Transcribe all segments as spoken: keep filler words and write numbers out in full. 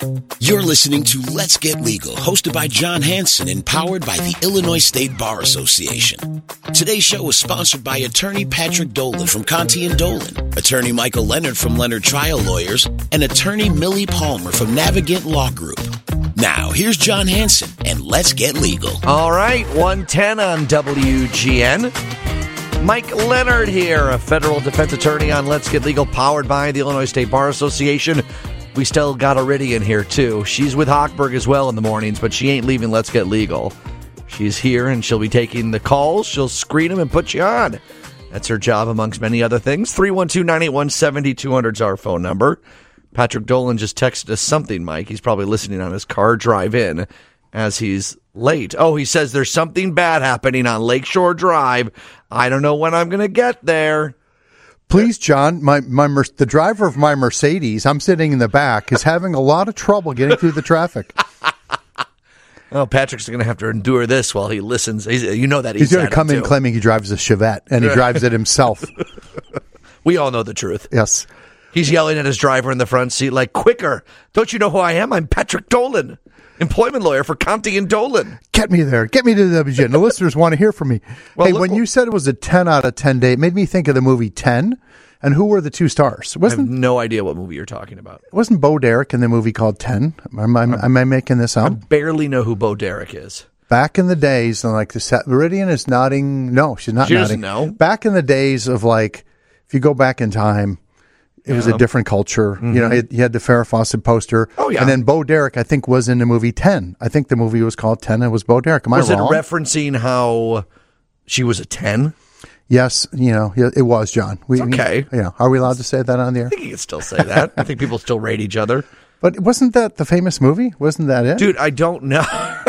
You're listening to Let's Get Legal, hosted by John Hanson and powered by the Illinois State Bar Association. Today's show is sponsored by attorney Patrick Dolan from Conti and Dolan, attorney Michael Leonard from Leonard Trial Lawyers, and attorney Millie Palmer from Navigant Law Group. Now, here's John Hanson, and Let's Get Legal. All right, one ten on W G N. Mike Leonard here, a federal defense attorney on Let's Get Legal, powered by the Illinois State Bar Association. We still got Iridian here, too. She's with Hochberg as well in the mornings, but she ain't leaving Let's Get Legal. She's here, and she'll be taking the calls. She'll screen them and put you on. That's her job, amongst many other things. three one two, nine eight one, seven two zero zero is our phone number. Patrick Dolan just texted us something, Mike. He's probably listening on his car drive in as he's late. Oh, he says there's something bad happening on Lakeshore Drive. I don't know when I'm going to get there. Please, John, my, my the driver of my Mercedes, I'm sitting in the back, is having a lot of trouble getting through the traffic. Oh, Patrick's going to have to endure this while he listens. He's, you know that he's, he's going to come in too. claiming he drives a Chevette, and he drives it himself. We all know the truth. Yes. He's yelling at his driver in the front seat like, quicker. Don't you know who I am? I'm Patrick Dolan, employment lawyer for Conti and Dolan. Get me there. Get me to the W G N. The listeners want to hear from me. Well, hey, look, when you said it was a ten out of ten day, it made me think of the movie ten. And who were the two stars? Wasn't, I have no idea what movie you're talking about. Wasn't Bo Derek in the movie called ten? Am I, am I making this up? I barely know who Bo Derek is. Back in the days, and like the set, Iridian is nodding. No, she's not she nodding. Doesn't know. Back in the days of like, if you go back in time, it yeah. was a different culture. Mm-hmm. You know, you had the Farrah Fawcett poster. Oh, yeah. And then Bo Derek, I think, was in the movie ten. I think the movie was called ten. It was Bo Derek. Am was I wrong? Was it referencing how she was a ten? Yes, you know, it was, John. We, okay. You know, are we allowed to say that on the air? I think you can still say that. I think people still rate each other. But wasn't that the famous movie? Wasn't that it? Dude, I don't know.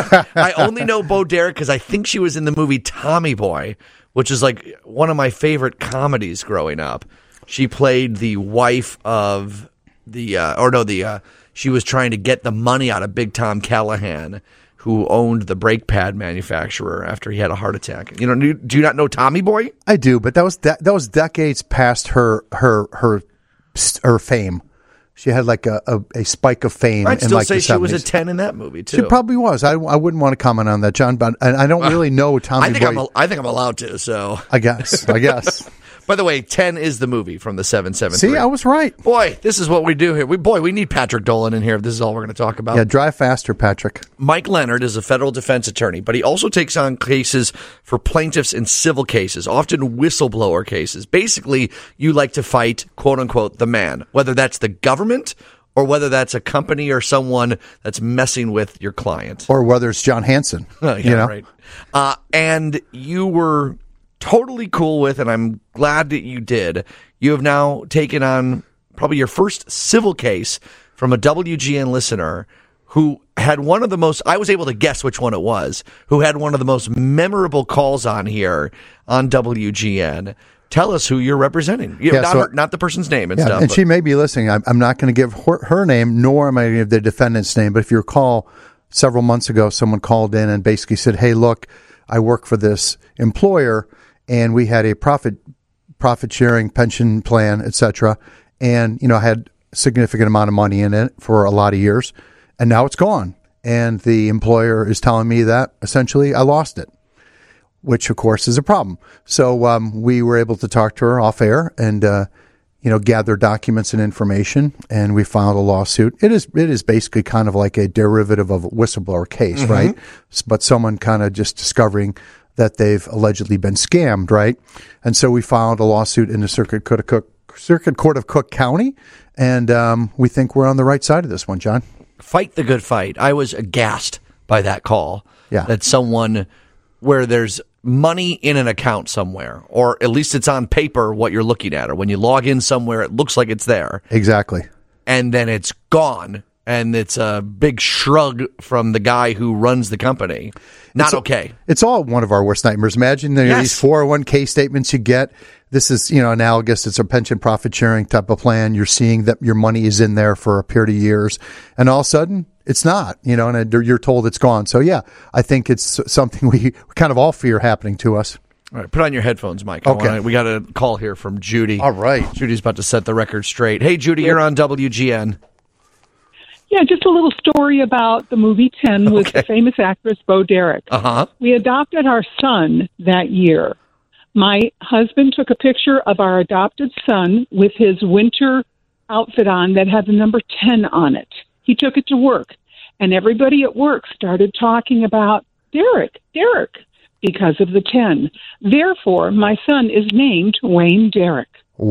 I only know Bo Derek because I think she was in the movie Tommy Boy, which is like one of my favorite comedies growing up. She played the wife of the, uh, or no, the, uh, she was trying to get the money out of Big Tom Callahan, who owned the brake pad manufacturer after he had a heart attack. You know, do, do you not know Tommy Boy? I do, but that was de- that was decades past her her her her fame. She had like a, a, a spike of fame. I'd in still like say the she seventies. was a ten in that movie too. She probably was. I, I wouldn't want to comment on that, John, but I, I don't really know Tommy I think Boy. I'm a, I think I'm allowed to. So I guess. I guess. By the way, ten is the movie from the seven seven three. See, I was right. Boy, this is what we do here. We boy, we need Patrick Dolan in here if this is all we're going to talk about. Yeah, drive faster, Patrick. Mike Leonard is a federal defense attorney, but he also takes on cases for plaintiffs in civil cases, often whistleblower cases. Basically, you like to fight, quote unquote, the man, whether that's the government or whether that's a company or someone that's messing with your client. Or whether it's John Hanson. Oh, yeah, you know? right. Uh, and you were totally cool with, and I'm glad that you did. You have now taken on probably your first civil case from a W G N listener who had one of the most, I was able to guess which one it was, who had one of the most memorable calls on here on W G N. Tell us who you're representing. You know, yeah, not, so, her, not the person's name and yeah, stuff. And but. she may be listening. I'm, I'm not going to give her, her name, nor am I going to give the defendant's name. But if you recall, several months ago, someone called in and basically said, hey, look, I work for this employer, and we had a profit profit sharing pension plan, et cetera. And, you know, I had a significant amount of money in it for a lot of years, and now it's gone. And the employer is telling me that essentially I lost it, which of course is a problem. So um, we were able to talk to her off air and, uh, you know, gather documents and information, and we filed a lawsuit. It is it is basically kind of like a derivative of a whistleblower case, mm-hmm. right? But someone kind of just discovering that they've allegedly been scammed, right? And so we filed a lawsuit in the Circuit Court of Cook, Circuit Court of Cook County, and um, we think we're on the right side of this one, John. Fight the good fight. I was aghast by that call. Yeah. That someone where there's money in an account somewhere, or at least it's on paper what you're looking at, or when you log in somewhere, it looks like it's there. Exactly. And then it's gone, and it's a big shrug from the guy who runs the company. Not it's, okay. It's all one of our worst nightmares. Imagine there are yes. these four oh one k statements you get. This is, you know, analogous. It's a pension profit sharing type of plan. You're seeing that your money is in there for a period of years, and all of a sudden it's not, you know, and you're told it's gone. So yeah, I think it's something we kind of all fear happening to us. All right, put on your headphones, Mike. Okay. Wanna, we got a call here from Judy. All right. Judy's about to set the record straight. Hey, Judy, you're on W G N. Yeah, just a little story about the movie ten with Okay. the famous actress Bo Derek. Uh-huh. We adopted our son that year. My husband took a picture of our adopted son with his winter outfit on that had the number ten on it. He took it to work, and everybody at work started talking about Derek, Derek, because of the ten. Therefore, my son is named Wayne Derek.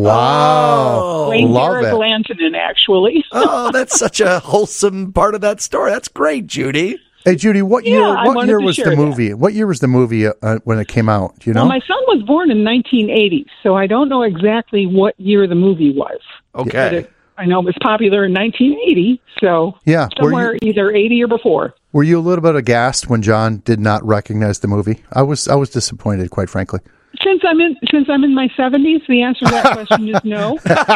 Wow. Wayne Love Derek it. Lantonen, actually. Oh, that's such a wholesome part of that story. That's great, Judy. Hey, Judy, what Yeah, year I What wanted year to was the share that. movie? What year was the movie uh, when it came out? Do you know? Well, my son was born in nineteen eighty, so I don't know exactly what year the movie was. But Okay. it, I know it was popular in nineteen eighty, so Yeah, were somewhere you- either eighty or before. Were you a little bit aghast when John did not recognize the movie? I was I was disappointed, quite frankly. Since I'm in since I'm in my seventies, the answer to that question is no.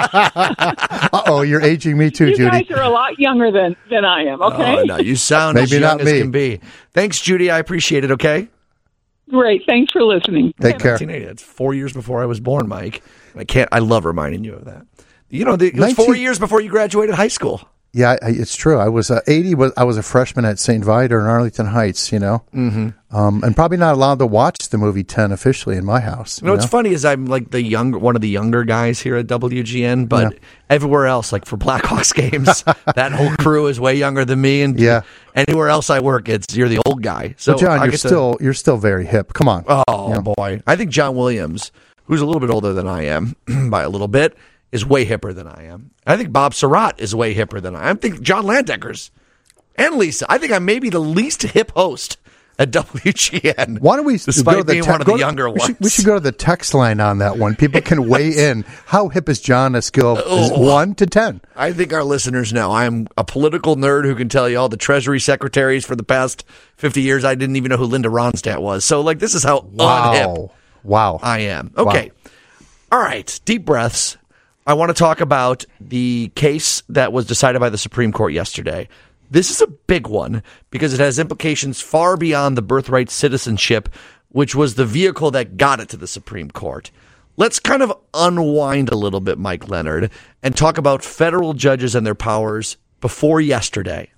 Uh-oh, you're aging me too, You Judy. guys are a lot younger than, than I am, okay? Oh, no, you sound as Maybe young not as me. can be. Thanks, Judy. I appreciate it, okay? Great. Thanks for listening. Take care. nineteen eighty. That's four years before I was born, Mike. I can't. I love reminding you of that. You know, the, it was four nineteen years before you graduated high school. Yeah, I, it's true. I was uh, eighty. Was I was a freshman at Saint Viator in Arlington Heights. You know, mm-hmm. um, and probably not allowed to watch the movie ten officially in my house. You know, what's funny is I'm like the younger, one of the younger guys here at W G N, but Yeah. everywhere else, like for Blackhawks games, that whole crew is way younger than me, and Yeah. anywhere else I work, it's you're the old guy. So But John, I you're get to- still you're still very hip. Come on. oh boy, I think John Williams, who's a little bit older than I am by a little bit, is way hipper than I am. I think Bob Surratt is way hipper than I am. I think John Landecker's and Lisa. I think I'm maybe the least hip host at W G N. Why don't we despite go to the being te- one of go the to- younger we ones? should, we should go to the text line on that one. People can weigh in. How hip is John? A skill is Oh. one to ten. I think our listeners know I am a political nerd who can tell you all the Treasury secretaries for the past fifty years. I didn't even know who Linda Ronstadt was. So, like, this is how unhip Wow. Wow. I am. Okay. All right. Deep breaths. I want to talk about the case that was decided by the Supreme Court yesterday. This is a big one because it has implications far beyond the birthright citizenship, which was the vehicle that got it to the Supreme Court. Let's kind of unwind a little bit, Mike Leonard, and talk about federal judges and their powers before yesterday.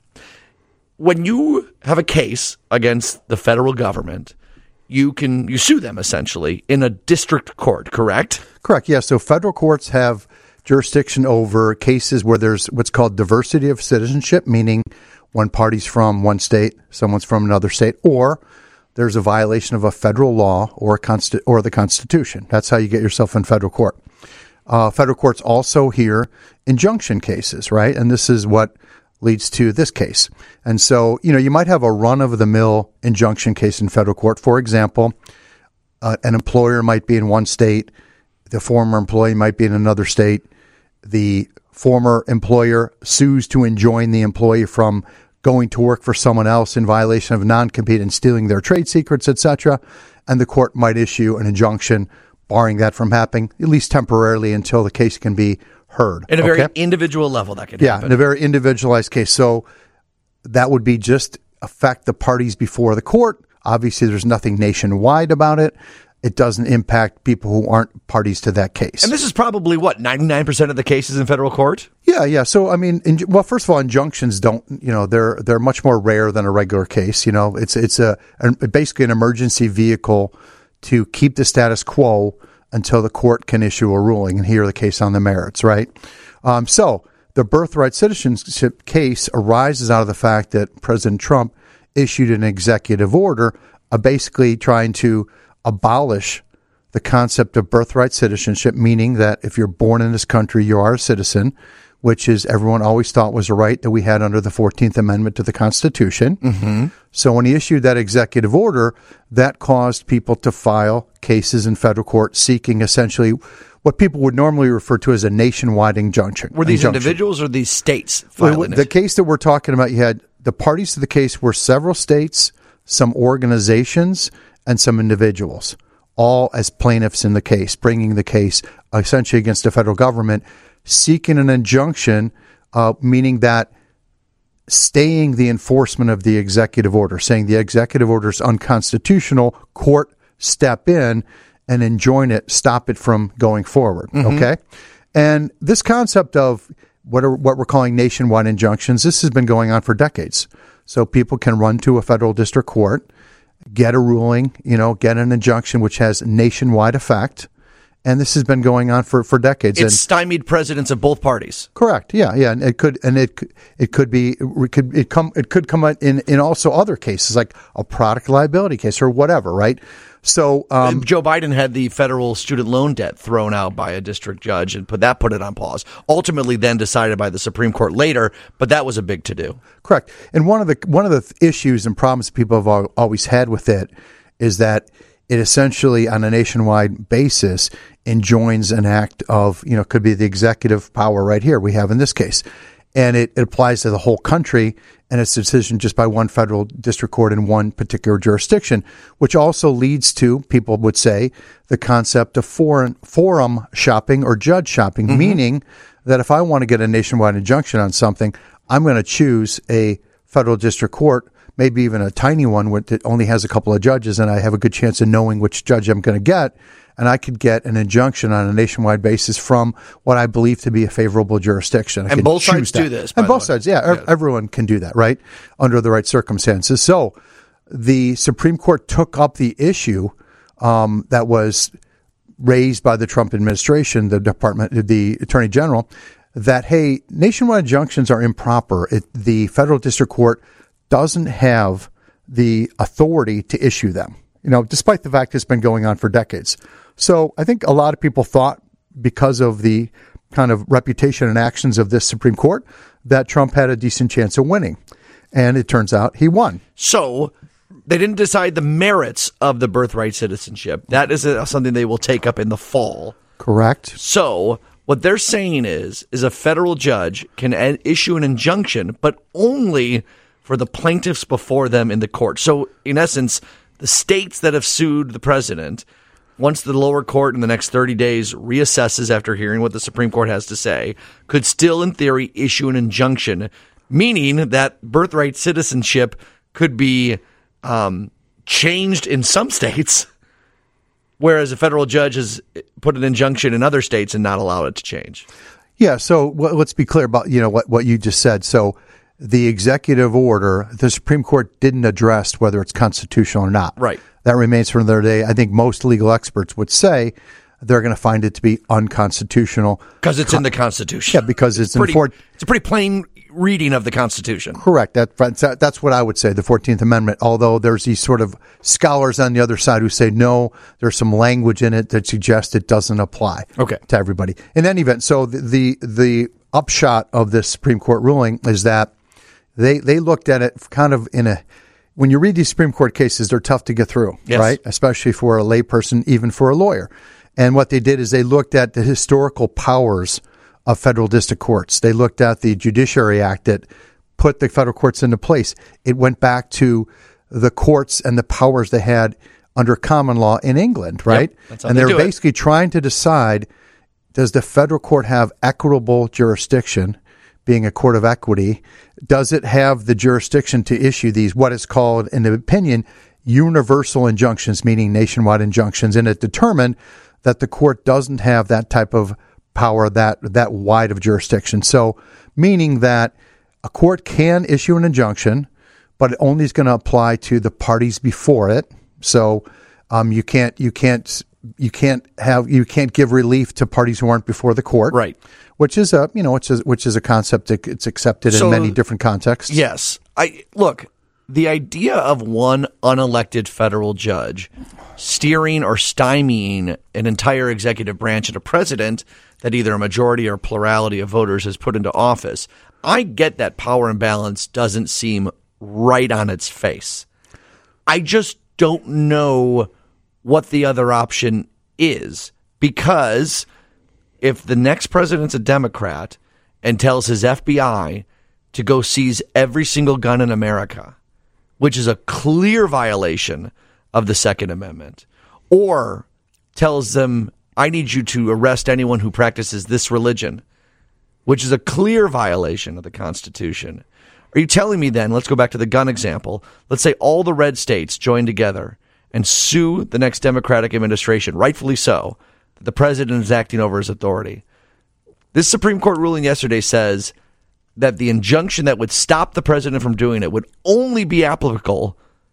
When you have a case against the federal government, you can you sue them essentially in a district court, correct? Correct. Yeah. So federal courts have jurisdiction over cases where there's what's called diversity of citizenship, meaning one party's from one state, someone's from another state, or there's a violation of a federal law or a consti- or the Constitution. That's how you get yourself in federal court. Uh, federal courts also hear injunction cases, right? And this is what leads to this case. And so, you know, you might have a run-of-the-mill injunction case in federal court. For example, uh, an employer might be in one state, the former employee might be in another state. The former employer sues to enjoin the employee from going to work for someone else in violation of non-compete and stealing their trade secrets, et cetera. And the court might issue an injunction barring that from happening, at least temporarily, until the case can be heard. In a very Okay? individual level, that could Yeah, happen. in a very individualized case. So that would be just affect the parties before the court. Obviously, there's nothing nationwide about it. It doesn't impact people who aren't parties to that case. And this is probably, what, ninety-nine percent of the cases in federal court? Yeah, yeah. So I mean, in, well, first of all, injunctions don't, you know, they're they're much more rare than a regular case. You know, it's it's a, a basically an emergency vehicle to keep the status quo until the court can issue a ruling and hear the case on the merits, right? Um, so the birthright citizenship case arises out of the fact that President Trump issued an executive order, uh, basically trying to abolish the concept of birthright citizenship, meaning that if you're born in this country, you are a citizen, which is everyone always thought was a right that we had under the fourteenth Amendment to the Constitution. Mm-hmm. So when he issued that executive order, that caused people to file cases in federal court seeking essentially what people would normally refer to as a nationwide injunction. Were these injunction. individuals or these states Well, filing the it? case that we're talking about, you had the parties to the case were several states, some organizations, and some individuals, all as plaintiffs in the case, bringing the case essentially against the federal government, seeking an injunction, uh, meaning that staying the enforcement of the executive order, saying the executive order is unconstitutional, court step in and enjoin it, stop it from going forward. Mm-hmm. Okay? And this concept of what are what we're calling nationwide injunctions. This has been going on for decades. So people can run to a federal district court, get a ruling, you know, get an injunction which has nationwide effect. And this has been going on for, for decades. It's and, stymied presidents of both parties. Correct. Yeah, yeah, and it could and it it could be it could it come it could come in in also other cases like a product liability case or whatever, right? So um, Joe Biden had the federal student loan debt thrown out by a district judge and put that put it on pause. Ultimately, then decided by the Supreme Court later, but that was a big to do. Correct. And one of the one of the issues and problems people have al- always had with it is that it essentially, on a nationwide basis, enjoins an act of, you know, could be the executive power right here we have in this case. And it, it applies to the whole country, and it's a decision just by one federal district court in one particular jurisdiction, which also leads to, people would say, the concept of foreign, forum shopping or judge shopping, mm-hmm. meaning that if I want to get a nationwide injunction on something, I'm going to choose a federal district court, maybe even a tiny one that only has a couple of judges, and I have a good chance of knowing which judge I'm going to get, and I could get an injunction on a nationwide basis from what I believe to be a favorable jurisdiction. I and both sides that. do this. And both sides, yeah, yeah, everyone can do that, right, under the right circumstances. So the Supreme Court took up the issue um, that was raised by the Trump administration, the Department, the Attorney General, that, hey, nationwide injunctions are improper. It, the federal district court doesn't have the authority to issue them, you know, despite the fact it's been going on for decades. So I think a lot of people thought, because of the kind of reputation and actions of this Supreme Court, that Trump had a decent chance of winning. And it turns out he won. So they didn't decide the merits of the birthright citizenship. That is a, something they will take up in the fall. Correct. So what they're saying is, is a federal judge can a- issue an injunction, but only for the plaintiffs before them in the court. So, in essence, the states that have sued the president, once the lower court in the next thirty days reassesses after hearing what the Supreme Court has to say, could still, in theory, issue an injunction, meaning that birthright citizenship could be um, changed in some states, whereas a federal judge has put an injunction in other states and not allowed it to change. Yeah, so well, let's be clear about, you know, what, what you just said. So the executive order, the Supreme Court didn't address whether it's constitutional or not. Right. That remains for another day. I think most legal experts would say they're going to find it to be unconstitutional. Because it's in the Constitution. Yeah, because it's, it's pretty, in four- It's a pretty plain reading of the Constitution. Correct. That, that's what I would say, the fourteenth Amendment, although there's these sort of scholars on the other side who say, no, there's some language in it that suggests it doesn't apply okay. to everybody. In any event, so the, the, the upshot of this Supreme Court ruling is that They they looked at it kind of in a, when you read these Supreme Court cases, they're tough to get through, yes. right? Especially for a layperson, even for a lawyer. And what they did is they looked at the historical powers of federal district courts. They looked at the Judiciary Act that put the federal courts into place. It went back to the courts and the powers they had under common law in England, right? Yep, that's how and they they're do basically it. trying to decide, does the federal court have equitable jurisdiction, being a court of equity? Does it have the jurisdiction to issue these, what is called, in the opinion, universal injunctions, meaning nationwide injunctions? And it determined that the court doesn't have that type of power, that that wide of jurisdiction. So, meaning that a court can issue an injunction, but it only is going to apply to the parties before it. So, um, you can't you can't you can't have you can't give relief to parties who aren't before the court, right? Which is a you know which is which is a concept that it's accepted so, in many different contexts. Yes, I look. The idea of one unelected federal judge steering or stymieing an entire executive branch and a president that either a majority or plurality of voters has put into office, I get that power imbalance doesn't seem right on its face. I just don't know what the other option is, because if the next president's a Democrat and tells his F B I to go seize every single gun in America, which is a clear violation of the Second Amendment, or tells them, I need you to arrest anyone who practices this religion, which is a clear violation of the Constitution. Are you telling me then, let's go back to the gun example, let's say all the red states join together and sue the next Democratic administration, rightfully so, that the president is acting over his authority. This Supreme Court ruling yesterday says that the injunction that would stop the president from doing it would only be applicable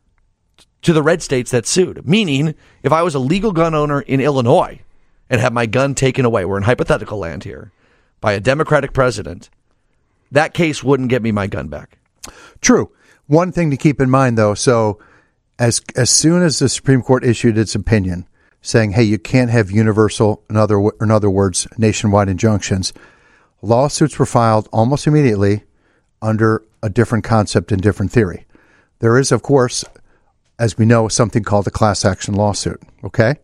to the red states that sued. Meaning, if I was a legal gun owner in Illinois and had my gun taken away, we're in hypothetical land here, by a Democratic president, that case wouldn't get me my gun back. True. One thing to keep in mind, though, so as as soon as the Supreme Court issued its opinion saying, hey, you can't have universal, in other, in other words, nationwide injunctions, lawsuits were filed almost immediately under a different concept and different theory. There is, of course, as we know, something called a class action lawsuit, okay?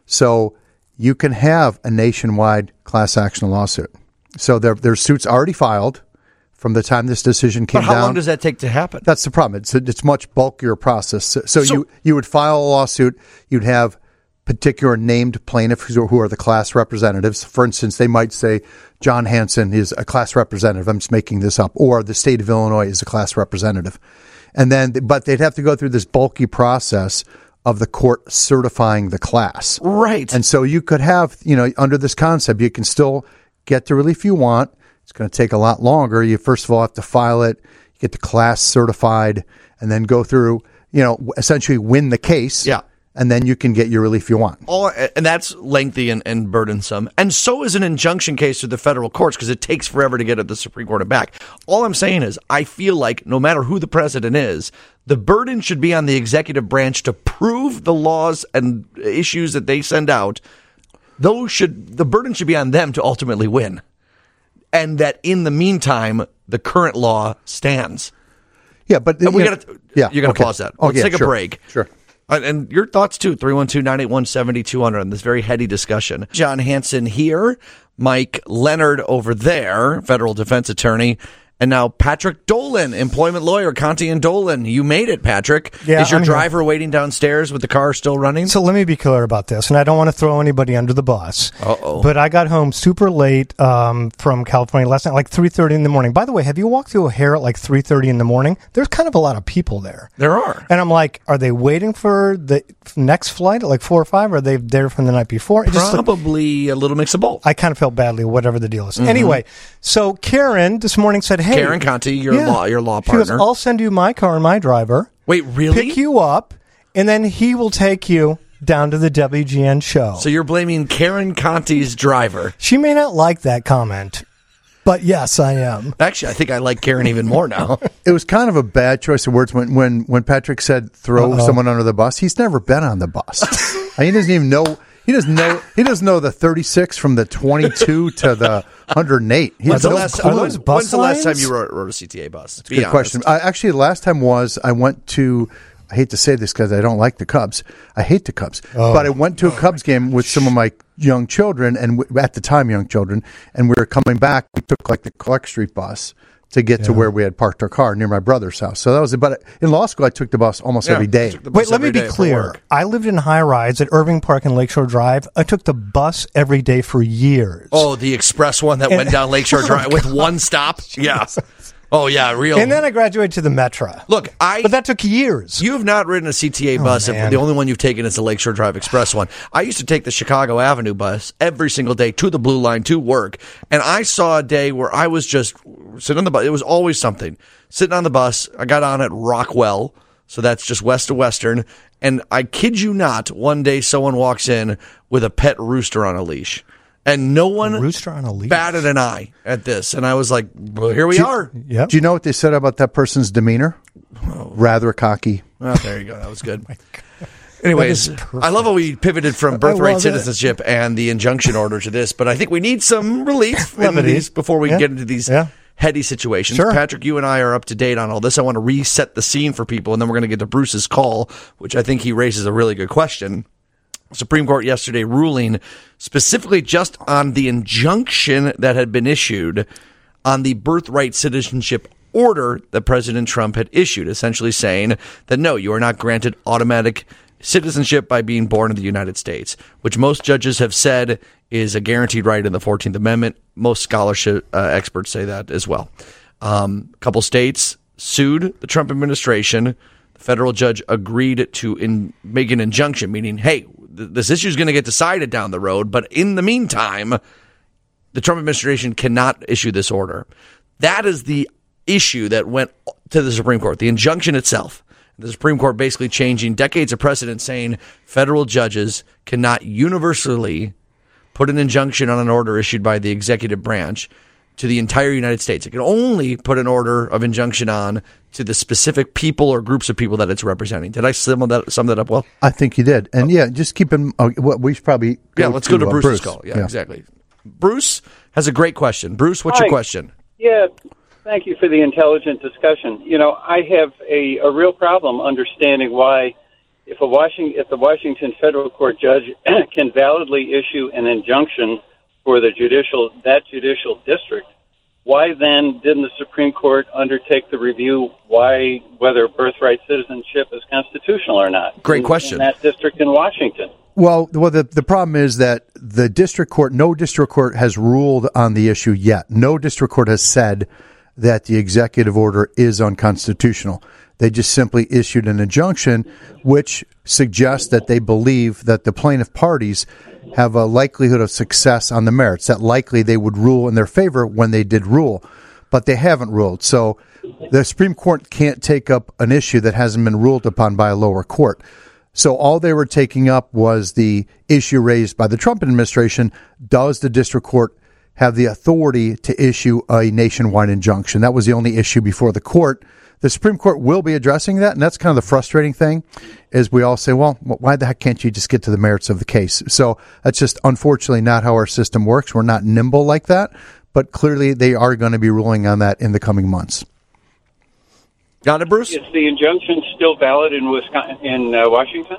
So you can have a nationwide class action lawsuit. So there, there's suits already filed from the time this decision came down. But how down. long does that take to happen? That's the problem. It's a, it's much bulkier process. So, so, So- you, you would file a lawsuit. You'd have particular named plaintiffs who are, who are the class representatives. For instance, they might say John Hanson is a class representative. I'm just making this up. Or the state of Illinois is a class representative. And then, but they'd have to go through this bulky process of the court certifying the class. Right. And so you could have, you know, under this concept, you can still get the relief you want. It's going to take a lot longer. You first of all have to file it, you get the class certified, and then go through, you know, essentially win the case. Yeah. And then you can get your relief you want. All, and that's lengthy and, and burdensome. And so is an injunction case to the federal courts because it takes forever to get at the Supreme Court and back. All I'm saying is I feel like no matter who the president is, the burden should be on the executive branch to prove the laws and issues that they send out. Those should the burden should be on them to ultimately win. And that in the meantime, the current law stands. Yeah, but And we you know, gotta, yeah, you're going to okay. pause that. Oh, Let's yeah, take sure, a break. Sure. And, and your thoughts, too, three one two, nine eight one, seven two zero zero on this very heady discussion. John Hanson here, Mike Leonard over there, federal defense attorney, and now Patrick Dolan, employment lawyer, Conti and Dolan. You made it, Patrick. Yeah, Is your I'm here. driver waiting downstairs with the car still running? So let me be clear about this, and I don't want to throw anybody under the bus. Uh-oh. But I got home super late um, from California last night, like three thirty in the morning. By the way, have you walked through O'Hare at like three thirty in the morning? There's kind of a lot of people there. There are. And I'm like, are they waiting for the next flight at like four or five? Or are they there from the night before? It just- Probably a little mix of both. I kind of felt badly, whatever the deal is. Anyway, so Karen this morning said, hey. Karen Conti, your law, your law She goes, partner. I'll send you my car and my driver. Wait, really? Pick you up, and then he will take you down to the W G N show. So you're blaming Karen Conti's driver. She may not like that comment, but yes, I am. Actually, I think I like Karen even more now. It was kind of a bad choice of words when when, when Patrick said throw Uh-oh. someone under the bus. He's never been on the bus. I mean, he doesn't even know. He doesn't know. He doesn't know the thirty-six from the twenty-two to the one hundred eight. He When's has the no last, clue. Are those bus when's the last time lines? you rode, rode a C T A bus? Be Good honest. question. I, actually, the last time was I went to. I hate to say this because I don't like the Cubs. I hate the Cubs, Oh. but I went to a Cubs game with some of my young children, and w- at the time, young children, and we were coming back. We took like the Clark Street bus to get to Yeah. where we had parked our car near my brother's house. So that was it. But in law school, I took the bus almost Yeah, every day. took the bus Wait, let me every be day for clear. work. I lived in high rise at Irving Park and Lakeshore Drive. I took the bus every day for years. Oh, the express one that went down Lakeshore Drive with one stop? Yeah. Oh, yeah, real. And then I graduated to the Metro. Look, I. But that took years. You have not ridden a C T A bus. If man. the only one you've taken is the Lakeshore Drive Express one. I used to take the Chicago Avenue bus every single day to the Blue Line to work. And I saw a day where I was just sitting on the bus. It was always something. Sitting on the bus. I got on at Rockwell. So that's just west of Western. And I kid you not, one day someone walks in with a pet rooster on a leash. And no one Rooster on a leash. batted an eye at this. And I was like, well, here we Do you- are. Yep. Do you know what they said about that person's demeanor? Rather cocky. Oh, there you go. That was good. Anyways, That is perfect. I love how we pivoted from I birthright love it. citizenship and the injunction order to this, but I think we need some relief in Levity. these before we Yeah. get into these Yeah. heady situations. Sure. Patrick, you and I are up to date on all this. I want to reset the scene for people, and then we're going to get to Bruce's call, which I think he raises a really good question. Supreme Court yesterday ruling specifically just on the injunction that had been issued on the birthright citizenship order that President Trump had issued, essentially saying that no, you are not granted automatic citizenship by being born in the United States, which most judges have said is a guaranteed right in the fourteenth Amendment. Most scholarship uh, experts say that as well. Um, a couple states sued the Trump administration. The federal judge agreed to in, make an injunction, meaning, hey, th- this issue is going to get decided down the road, but in the meantime, the Trump administration cannot issue this order. That is the issue that went to the Supreme Court, the injunction itself. The Supreme Court basically changing decades of precedent, saying federal judges cannot universally put an injunction on an order issued by the executive branch to the entire United States. It can only put an order of injunction on to the specific people or groups of people that it's representing. Did I sum that, sum that up well? I think you did. And yeah, just keep in uh, what we should probably go Yeah, let's to, go to uh, Bruce's Bruce. call. Yeah, yeah, exactly. Bruce has a great question. Bruce, what's Hi. your question? Yeah, thank you for the intelligent discussion. You know, I have a, a real problem understanding why, if a Washington, if the Washington federal court judge can validly issue an injunction for the judicial that judicial district, why then didn't the Supreme Court undertake the review why whether birthright citizenship is constitutional or not? Great in, question. In that district in Washington. Well, well, the the problem is that the district court, no district court has ruled on the issue yet. No district court has said that the executive order is unconstitutional. They just simply issued an injunction, which suggests that they believe that the plaintiff parties have a likelihood of success on the merits, that likely they would rule in their favor when they did rule, but they haven't ruled. So the Supreme Court can't take up an issue that hasn't been ruled upon by a lower court. So all they were taking up was the issue raised by the Trump administration. Does the district court have the authority to issue a nationwide injunction? That was the only issue before the court. The Supreme Court will be addressing that, and that's kind of the frustrating thing, is we all say, well, why the heck can't you just get to the merits of the case? So that's just unfortunately not how our system works. We're not nimble like that, but clearly they are going to be ruling on that in the coming months. Got it, Bruce? Is the injunction still valid in Wisconsin, in uh, Washington?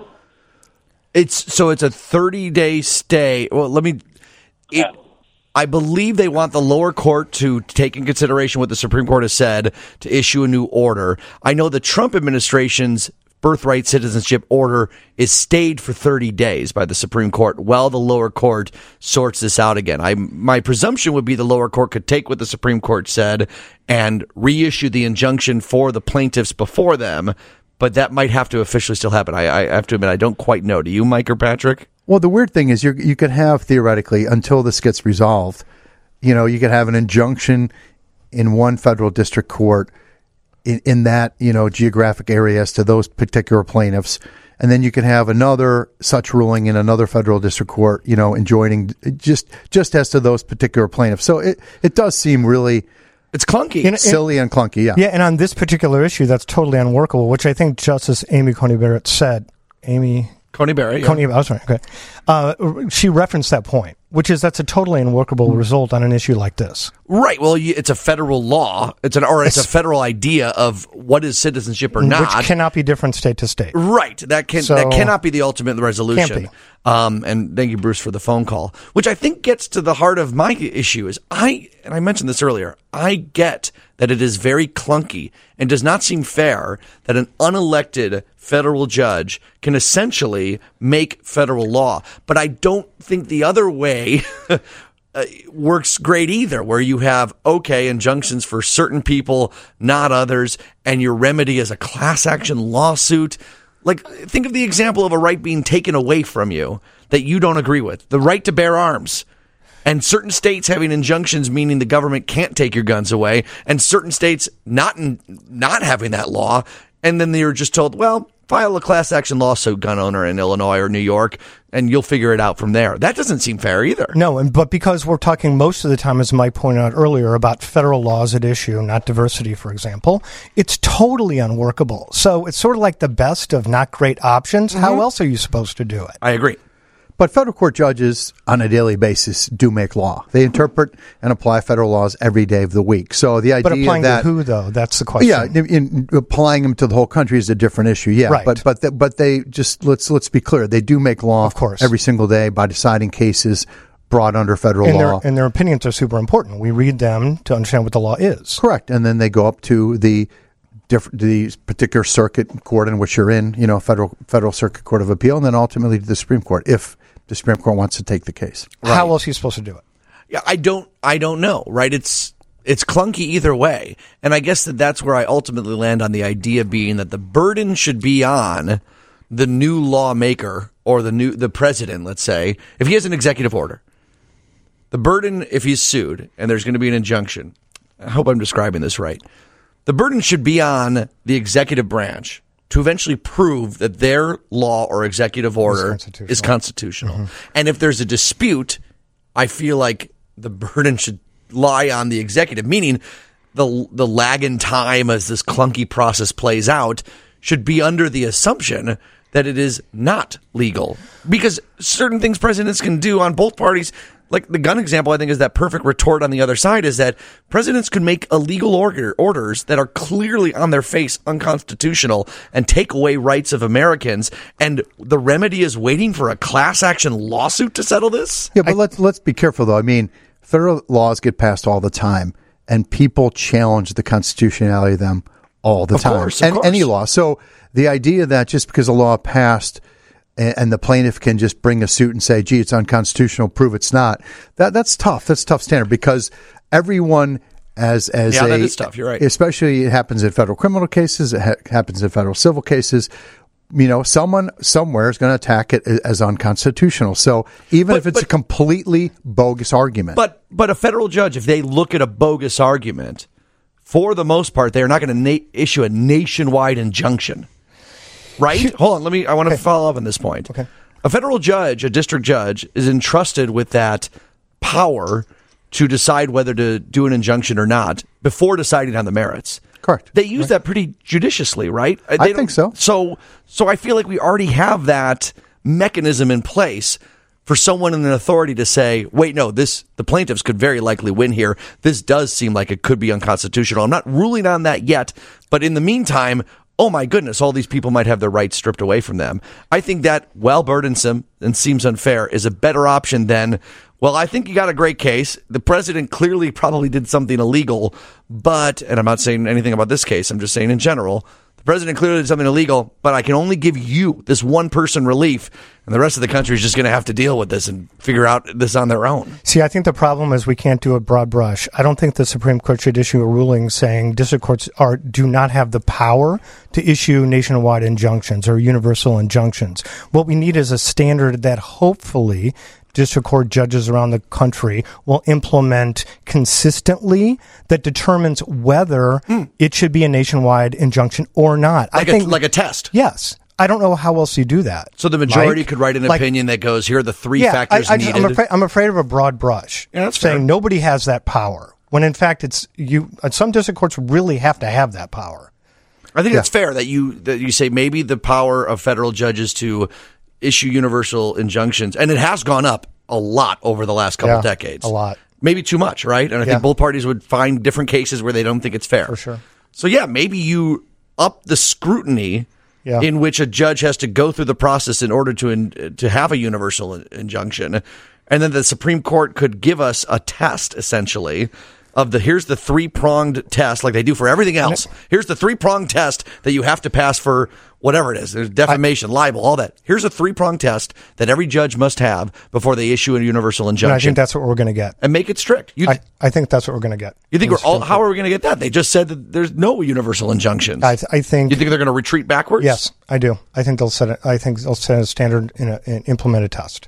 It's so it's a thirty-day stay. Well, let me. It, Yeah. I believe they want the lower court to take in consideration what the Supreme Court has said to issue a new order. I know the Trump administration's birthright citizenship order is stayed for thirty days by the Supreme Court while the lower court sorts this out again. I my presumption would be the lower court could take what the Supreme Court said and reissue the injunction for the plaintiffs before them, but that might have to officially still happen. I, I have to admit, I don't quite know. Do you, Mike or Patrick? Well, the weird thing is you you could have, theoretically, until this gets resolved, you know, you could have an injunction in one federal district court in, in that, you know, geographic area as to those particular plaintiffs. And then you could have another such ruling in another federal district court, you know, enjoining just just as to those particular plaintiffs. So it, it does seem really It's clunky. In- in- silly and clunky, yeah. Yeah, and on this particular issue, that's totally unworkable, which I think Justice Amy Coney Barrett said. Amy Coney Barrett. Yeah. Coney, I was right. Okay, uh, she referenced that point, which is that's a totally unworkable result on an issue like this. Right. Well, you, it's a federal law. It's an or it's, It's- a federal idea of what is citizenship or not. Which cannot be different state to state. Right. That can So- that cannot be the ultimate resolution. Can't be. Um, and thank you, Bruce, for the phone call, which I think gets to the heart of my issue. Is I and I mentioned this earlier. I get that it is very clunky and does not seem fair that an unelected federal judge can essentially make federal law. But I don't think the other way uh, works great either, where you have, okay, injunctions for certain people, not others, and your remedy is a class action lawsuit. Like, think of the example of a right being taken away from you that you don't agree with, the right to bear arms. And certain states having injunctions meaning the government can't take your guns away, and certain states not in, not having that law. And then you're just told, well, file a class action lawsuit, gun owner in Illinois or New York, and you'll figure it out from there. That doesn't seem fair either. No, and but because we're talking most of the time, as Mike pointed out earlier, about federal laws at issue, not diversity, for example, it's totally unworkable. So it's sort of like the best of not great options. Mm-hmm. How else are you supposed to do it? I agree. But federal court judges on a daily basis do make law. They interpret and apply federal laws every day of the week. So the idea But applying that, to who, though? That's the question. yeah, in, in applying them to the whole country is a different issue. Yeah, Right. but but the, but they just let's let's be clear. They do make law, Of course. every single day by deciding cases brought under federal and law. their, and their opinions are super important. We read them to understand what the law is. Correct, and then they go up to the different the particular circuit court in which you're in. You know, federal federal circuit court of appeal, and then ultimately to the Supreme Court if the Supreme Court wants to take the case. How else are you supposed to do it? Yeah, I don't, I don't know, right? It's, it's clunky either way. And I guess that that's where I ultimately land on the idea being that the burden should be on the new lawmaker or the new, the president, let's say, if he has an executive order. the burden, if he's sued and there's going to be an injunction, I hope I'm describing this right. The burden should be on the executive branch to eventually prove that their law or executive order constitutional. is constitutional. Mm-hmm. And if there's a dispute, I feel like the burden should lie on the executive, meaning the the lag in time as this clunky process plays out should be under the assumption that it is not legal. Because certain things presidents can do on both parties, like the gun example, I think is that perfect retort on the other side, is that presidents could make illegal order, orders that are clearly on their face unconstitutional and take away rights of Americans. And the remedy is waiting for a class action lawsuit to settle this? Yeah, but I, let's let's be careful, though. I mean, federal laws get passed all the time, and people challenge the constitutionality of them all the of time. Course, of and course. any law. So the idea that just because a law passed and, and the plaintiff can just bring a suit and say, gee, it's unconstitutional, prove it's not, that that's tough. That's a tough standard because everyone as as yeah, a, that is tough. You're right. Especially it happens in federal criminal cases. It ha- happens in federal civil cases. You know, someone somewhere is going to attack it as unconstitutional. So even But- if it's but- a completely bogus argument. But but a federal judge, if they look at a bogus argument, for the most part, they're not going to na- issue a nationwide injunction, right? Hold on, let me. I want to follow up on this point. Okay. A federal judge, a district judge, is entrusted with that power to decide whether to do an injunction or not before deciding on the merits. Correct. They use that pretty judiciously, right? They I don't- think so. So, so I feel like we already have that mechanism in place for someone in an authority to say, wait, no, this, the plaintiffs could very likely win here. This does seem like it could be unconstitutional. I'm not ruling on that yet, but in the meantime, oh my goodness, all these people might have their rights stripped away from them. I think that, while burdensome and seems unfair, is a better option than, well, I think you got a great case. The president clearly probably did something illegal, but, and I'm not saying anything about this case, I'm just saying in general, the president clearly did something illegal, but I can only give you, this one person, relief, and the rest of the country is just going to have to deal with this and figure out this on their own. See, I think the problem is we can't do a broad brush. I don't think the Supreme Court should issue a ruling saying district courts are do not have the power to issue nationwide injunctions or universal injunctions. What we need is a standard that hopefully district court judges around the country will implement consistently that determines whether mm. it should be a nationwide injunction or not. Like, I think, a, like a test. Yes. I don't know how else you do that. So the majority Mike? could write an like, opinion that goes, here are the three yeah, factors I, I needed. I'm afraid, I'm afraid of a broad brush. Yeah, that's saying fair. Nobody has that power. When in fact, it's you. Some district courts really have to have that power. I think Yeah. it's fair that you that you say maybe the power of federal judges to issue universal injunctions, and it has gone up a lot over the last couple Yeah, decades. a lot. Maybe too much, right? And I Yeah. think both parties would find different cases where they don't think it's fair. For sure. So yeah, maybe you up the scrutiny Yeah. in which a judge has to go through the process in order to in, to have a universal in- injunction. And then the Supreme Court could give us a test, essentially, of the here's the three-pronged test, like they do for everything else. Here's the three-pronged test that you have to pass for whatever it is. There's defamation, libel, all that. Here's a three-pronged test that every judge must have before they issue a universal And injunction. I think that's what we're going to get. and make it strict. You, I, I think that's what we're going to get. you think in we're the all, Supreme how Court. are we going to get that? They just said that there's no universal injunctions. I, th- I think. You think they're going to retreat backwards? Yes, I do. I think they'll set. A, I think they'll set a standard in a, and implement a test.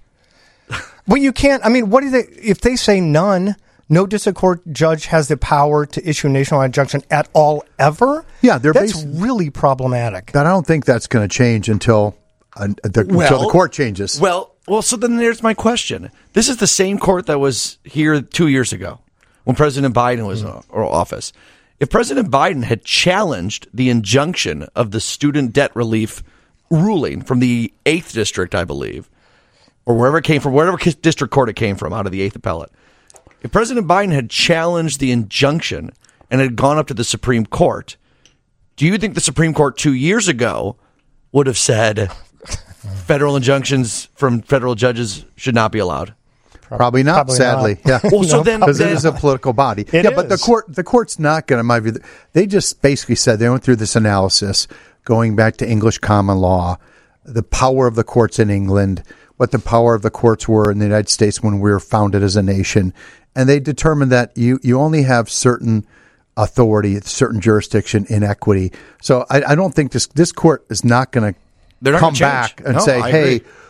Well, you can't. I mean, what do they? If they say none, no district court judge has the power to issue a nationwide injunction at all ever. Yeah, they're that's basi- really problematic. But I don't think that's going to change until uh, the, until Well- the court changes. Well, well, so then there's my question. This is the same court that was here two years ago when President Biden was in office. If President Biden had challenged the injunction of the student debt relief ruling from the eighth district, I believe, or wherever it came from, whatever district court it came from, out of the eighth appellate. If President Biden had challenged the injunction and had gone up to the Supreme Court, do you think the Supreme Court two years ago would have said federal injunctions from federal judges should not be allowed? Probably not, Probably sadly. not. Yeah. Well, so then- because it then- is a political body. It yeah, but the is. court, the court's not going to. My view, they just basically said they went through this analysis, going back to English common law, the power of the courts in England, what the power of the courts were in the United States when we were founded as a nation, and they determined that you you only have certain authority, certain jurisdiction in equity. So I, I don't think this this court is not going They're to not come gonna change. back and No, say, I "Hey, agree.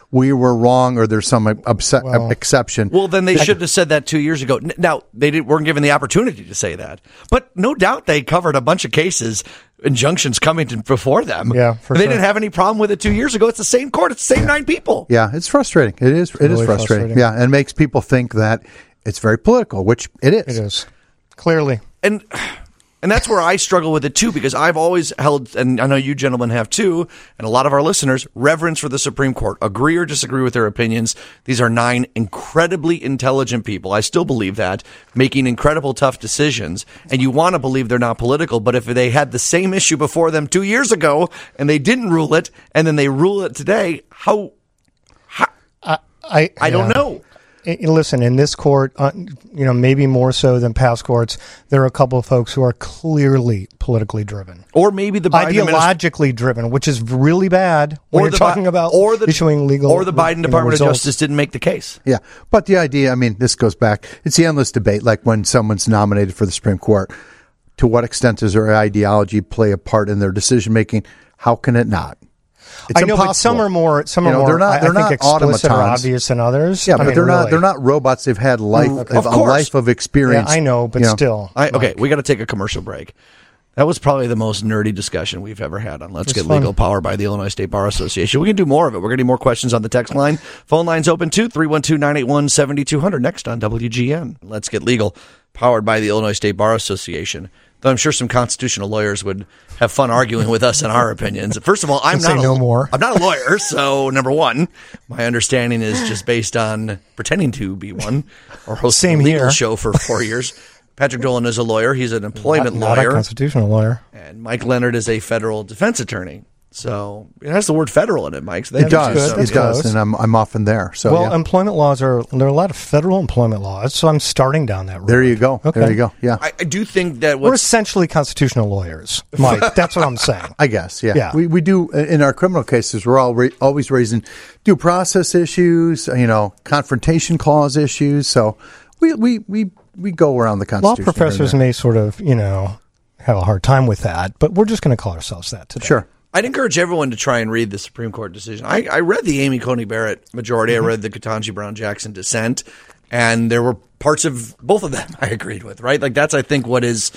we were wrong or there's some obse- Well- exception. Well, then they should have said that two years ago. N- Now, they didn't, weren't given the opportunity to say that. But no doubt they covered a bunch of cases, injunctions coming to, before them. Yeah, for They sure. didn't have any problem with it two years ago. It's the same court. It's the same nine people. Yeah, it's frustrating. It is. It is really frustrating. frustrating. Yeah, and it makes people think that it's very political, which it is. It is. Clearly. And and that's where I struggle with it too, because I've always held, and I know you gentlemen have too, and a lot of our listeners, reverence for the Supreme Court. Agree or disagree with their opinions. These are nine incredibly intelligent people. I still believe that, making incredible tough decisions. And you want to believe they're not political, but if they had the same issue before them two years ago and they didn't rule it, and then they rule it today, how? how I I, I don't yeah. know. I- Listen, in this court, uh, you know, maybe more so than past courts, there are a couple of folks who are clearly politically driven, Or maybe the Biden administration. ideologically driven, which is really bad when you're the talking Bi- about or the, issuing legal or the Biden you know, Department of results. Justice didn't make the case. Yeah, but the idea, I mean, this goes back, it's the endless debate, like when someone's nominated for the Supreme Court, to what extent does their ideology play a part in their decision making? How can it not? It's I know, impossible. but some are more, some You are know, more, they're not, I, they're I not think explicit or automatons. obvious than others. Yeah, I but mean, they're really. not they're not robots. They've had life Of of a course. life of experience. Yeah, I know, but you still. I, okay, we got to take a commercial break. That was probably the most nerdy discussion we've ever had on Let's It's Get fun. Legal, powered by the Illinois State Bar Association. We can do more of it. We're going to do more questions on the text line. Phone line's open too, three one two, nine eight one, seven two zero zero. Next on W G N. Let's Get Legal, powered by the Illinois State Bar Association. Though I'm sure some constitutional lawyers would have fun arguing with us and our opinions. First of all, I'm Say not a, no more. I'm not a lawyer, so number one, my understanding is just based on pretending to be one or hosting Same a legal here. show for four years. Patrick Dolan is a lawyer. He's an employment not, not lawyer. a constitutional lawyer. And Mike Leonard is a federal defense attorney. So it has the word federal in it, Mike. So they It have to do does. so. That's It does, close. and I'm I'm often there. So Well, yeah. employment laws are, there are a lot of federal employment laws, so I'm starting down that road. there you go. Okay. There you go. Yeah, I, I do think that We're what's essentially constitutional lawyers, Mike. That's what I'm saying. I guess. Yeah. Yeah. We we do in our criminal cases. We're all ra- always raising due process issues. You know, confrontation clause issues. So we we we, we go around the Law Constitution. professors here and may sort of, you know, have a hard time with that, but we're just going to call ourselves that today. there. Sure. I'd encourage everyone to try and read the Supreme Court decision. I, I read the Amy Coney Barrett majority. Mm-hmm. I read the Ketanji Brown Jackson dissent, and there were parts of both of them I agreed with. Right, like that's I think what is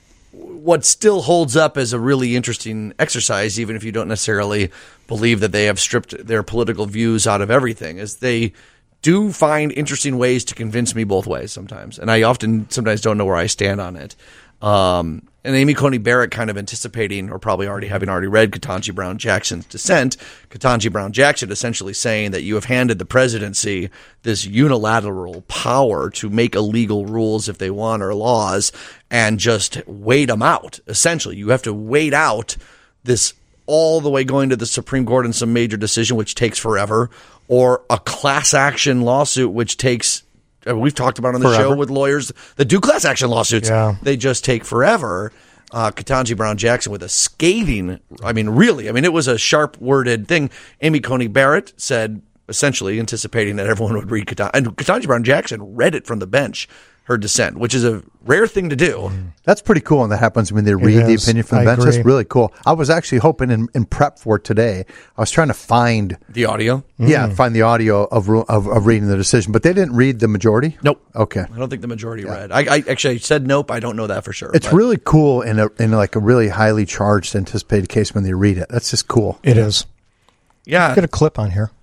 what still holds up as a really interesting exercise, even if you don't necessarily believe that they have stripped their political views out of everything, is they do find interesting ways to convince me both ways sometimes, and I often sometimes don't know where I stand on it. Um, and Amy Coney Barrett kind of anticipating, or probably already having already read Ketanji Brown Jackson's dissent, Ketanji Brown Jackson essentially saying that you have handed the presidency this unilateral power to make illegal rules if they want or laws, and just wait them out. Essentially, you have to wait out this all the way going to the Supreme Court in some major decision, which takes forever, or a class action lawsuit, which takes. We've talked about on the Forever. show with lawyers that do class action lawsuits. Yeah. They just take forever. Uh, Ketanji Brown Jackson with a scathing, I mean, really, I mean, it was a sharp worded thing. Amy Coney Barrett said, essentially anticipating that everyone would read Ketanji. And Ketanji Brown Jackson read it from the bench, her dissent, which is a rare thing to do. That's pretty cool when that happens when they read the is. opinion from the I bench. agree. That's really cool. I was actually hoping in, in prep for today, I was trying to find, The audio? yeah, find the audio of, ru- of of reading the decision, but they didn't read the majority. Nope. Okay. I don't think the majority read. I, I actually said nope. I don't know that for sure. It's but- really cool in a in like a really highly charged, anticipated case when they read it. That's just cool. It is. yeah. Get a clip on here.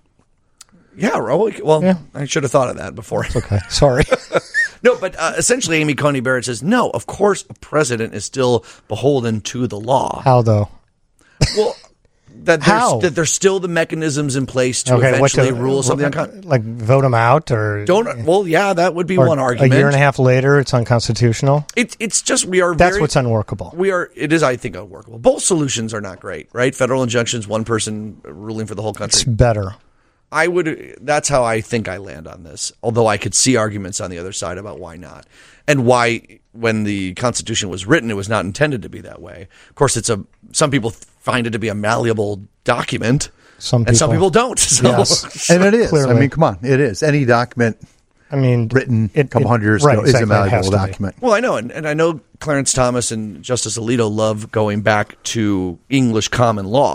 Yeah. Well, well Yeah. I should have thought of that before. Okay. Sorry. No, but uh, essentially, Amy Coney Barrett says, no, of course, a president is still beholden to the law. How, though? Well, that there's, How? that there's still the mechanisms in place to what eventually to- rule something. what- Uncon- like vote them out, or don't. Well, yeah, that would be or one argument. A year and a half later, it's unconstitutional. It's it's just we are. That's very, what's unworkable. We are. It is, I think, unworkable. Both solutions are not great, right? Federal injunctions, one person ruling for the whole It's country. better. I would. That's how I think I land on this. Although I could see arguments on the other side about why not, and why when the Constitution was written, it was not intended to be that way. Of course, it's a. Some people find it to be a malleable document, Some and some people- people don't. So, Yes. And it is. Clearly. I mean, come on. It is. Any document I mean, written it- a couple it- hundred years right, ago is a exactly, it has malleable to be. document. well, I know, and, and I know Clarence Thomas and Justice Alito love going back to English common law,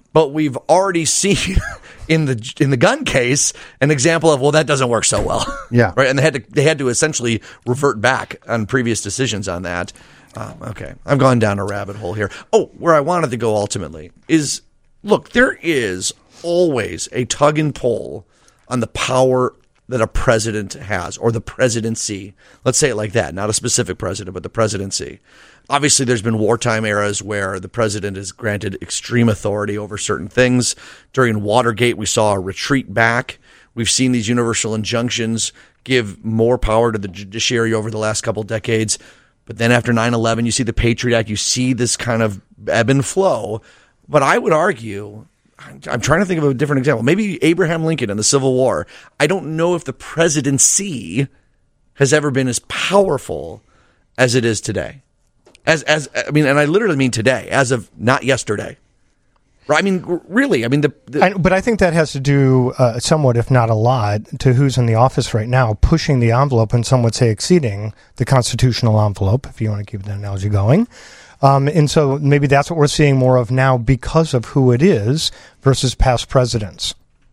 But we've already seen in the in the gun case an example of, well, that doesn't work so well. Yeah. Right. And they had to they had to essentially revert back on previous decisions on that. Um, okay. I've gone down a rabbit hole here. Oh, where I wanted to go ultimately is, look, there is always a tug and pull on the power that a president has, or the presidency. Let's say it like that, not a specific president, but the presidency. Obviously, there's been wartime eras where the president is granted extreme authority over certain things. During Watergate, we saw a retreat back. We've seen these universal injunctions give more power to the judiciary over the last couple decades. But then after nine eleven, you see the Patriot Act, you see this kind of ebb and flow. But I would argue, I'm trying to think of a different example. Maybe Abraham Lincoln in the Civil War. I don't know if the presidency has ever been as powerful as it is today. As, as I mean, and I literally mean today, as of not yesterday. Right? I mean, really. I mean, the, the I, but I think that has to do uh, somewhat, if not a lot, to who's in the office right now, pushing the envelope, and some would say exceeding the constitutional envelope, if you want to keep the analogy going. Um, and so maybe that's what we're seeing more of now because of who it is versus past presidents.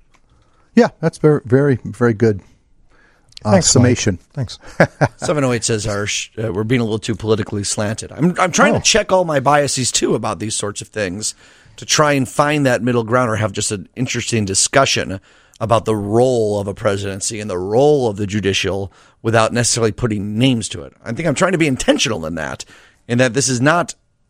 Yeah, that's very, very, very good uh, Thanks, summation. Mike. Thanks. seven oh eight says our sh- uh, we're being a little too politically slanted. I'm I'm trying Oh. to check all my biases too about these sorts of things to try and find that middle ground or have just an interesting discussion about the role of a presidency and the role of the judicial without necessarily putting names to it. I think I'm trying to be intentional in that. In that this is not,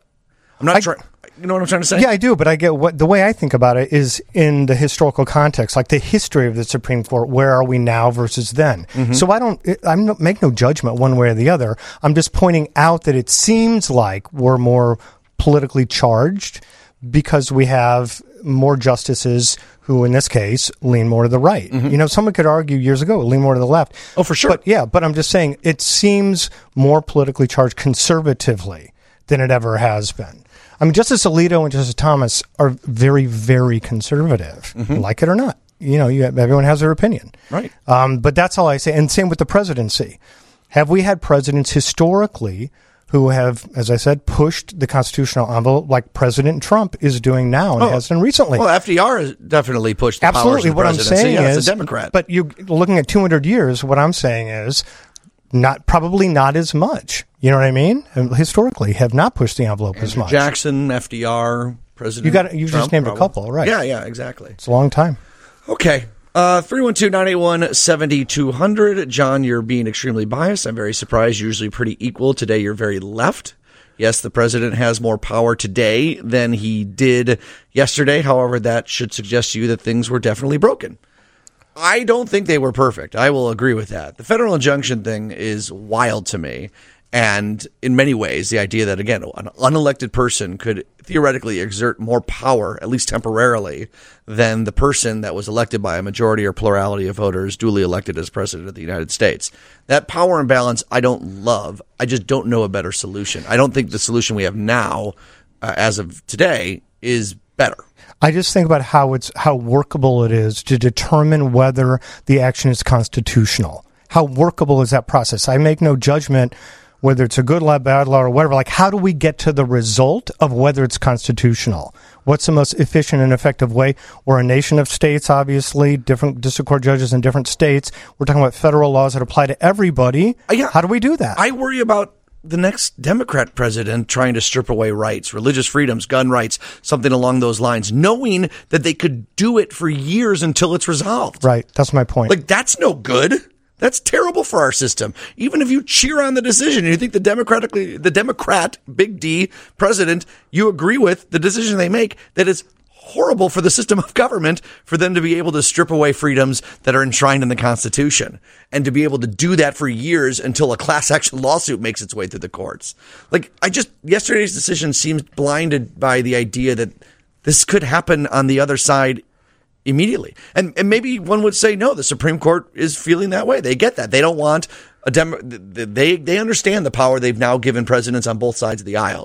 I'm not I- trying, you know what I'm trying to say? Yeah, I do, but I get what the way I think about it is in the historical context, like the history of the Supreme Court. Where are we now versus then? Mm-hmm. So I don't, I'm not make no judgment one way or the other. I'm just pointing out that it seems like we're more politically charged because we have more justices who, in this case, lean more to the right. Mm-hmm. You know, someone could argue years ago, lean more to the left. Oh, for sure. But yeah, but I'm just saying it seems more politically charged conservatively than it ever has been. I mean, Justice Alito and Justice Thomas are very, very conservative, Mm-hmm. like it or not. You know, you, everyone has their opinion. Right. Um, but that's all I say. And same with the presidency. Have we had presidents historically who have, as I said, pushed the constitutional envelope like President Trump is doing now and Oh, has done recently? Well, F D R has definitely pushed the Absolutely. powers of the What I'm presidency. saying yeah, is, as a Democrat. But you looking at two hundred years, what I'm saying is not probably not as much. You know what I mean? And historically, have not pushed the envelope as much. Jackson, F D R, President You got you Trump, just named probably. a couple, right? Yeah, yeah, exactly. It's a long time. Okay. Uh, three one two, nine eight one, seven two zero zero. John, you're being extremely biased. I'm very surprised. Usually pretty equal. Today, you're very left. Yes, the president has more power today than he did yesterday. However, that should suggest to you that things were definitely broken. I don't think they were perfect. I will agree with that. The federal injunction thing is wild to me. And in many ways, the idea that, again, an unelected person could theoretically exert more power, at least temporarily, than the person that was elected by a majority or plurality of voters duly elected as president of the United States. That power imbalance I don't love. I just don't know a better solution. I don't think the solution we have now, uh, as of today, is better. I just think about how it's how workable it is to determine whether the action is constitutional. How workable is that process? I make no judgment whether it's a good law, bad law, or whatever. Like, how do we get to the result of whether it's constitutional? What's the most efficient and effective way? We're a nation of states, obviously, different district court judges in different states. We're talking about federal laws that apply to everybody. Uh, yeah. How do we do that? I worry about the next Democrat president trying to strip away rights, religious freedoms, gun rights, something along those lines, knowing that they could do it for years until it's resolved. Right. That's my point. Like, that's no good. That's terrible for our system. Even if you cheer on the decision and you think the democratically, the Democrat, big D, president, you agree with the decision they make, that it's horrible for the system of government for them to be able to strip away freedoms that are enshrined in the Constitution and to be able to do that for years until a class action lawsuit makes its way through the courts. Like, I just, yesterday's decision seems blinded by the idea that this could happen on the other side immediately. And and maybe one would say, no, the Supreme Court is feeling that way. They get that. They don't want a dem- they they understand the power they've now given presidents on both sides of the aisles.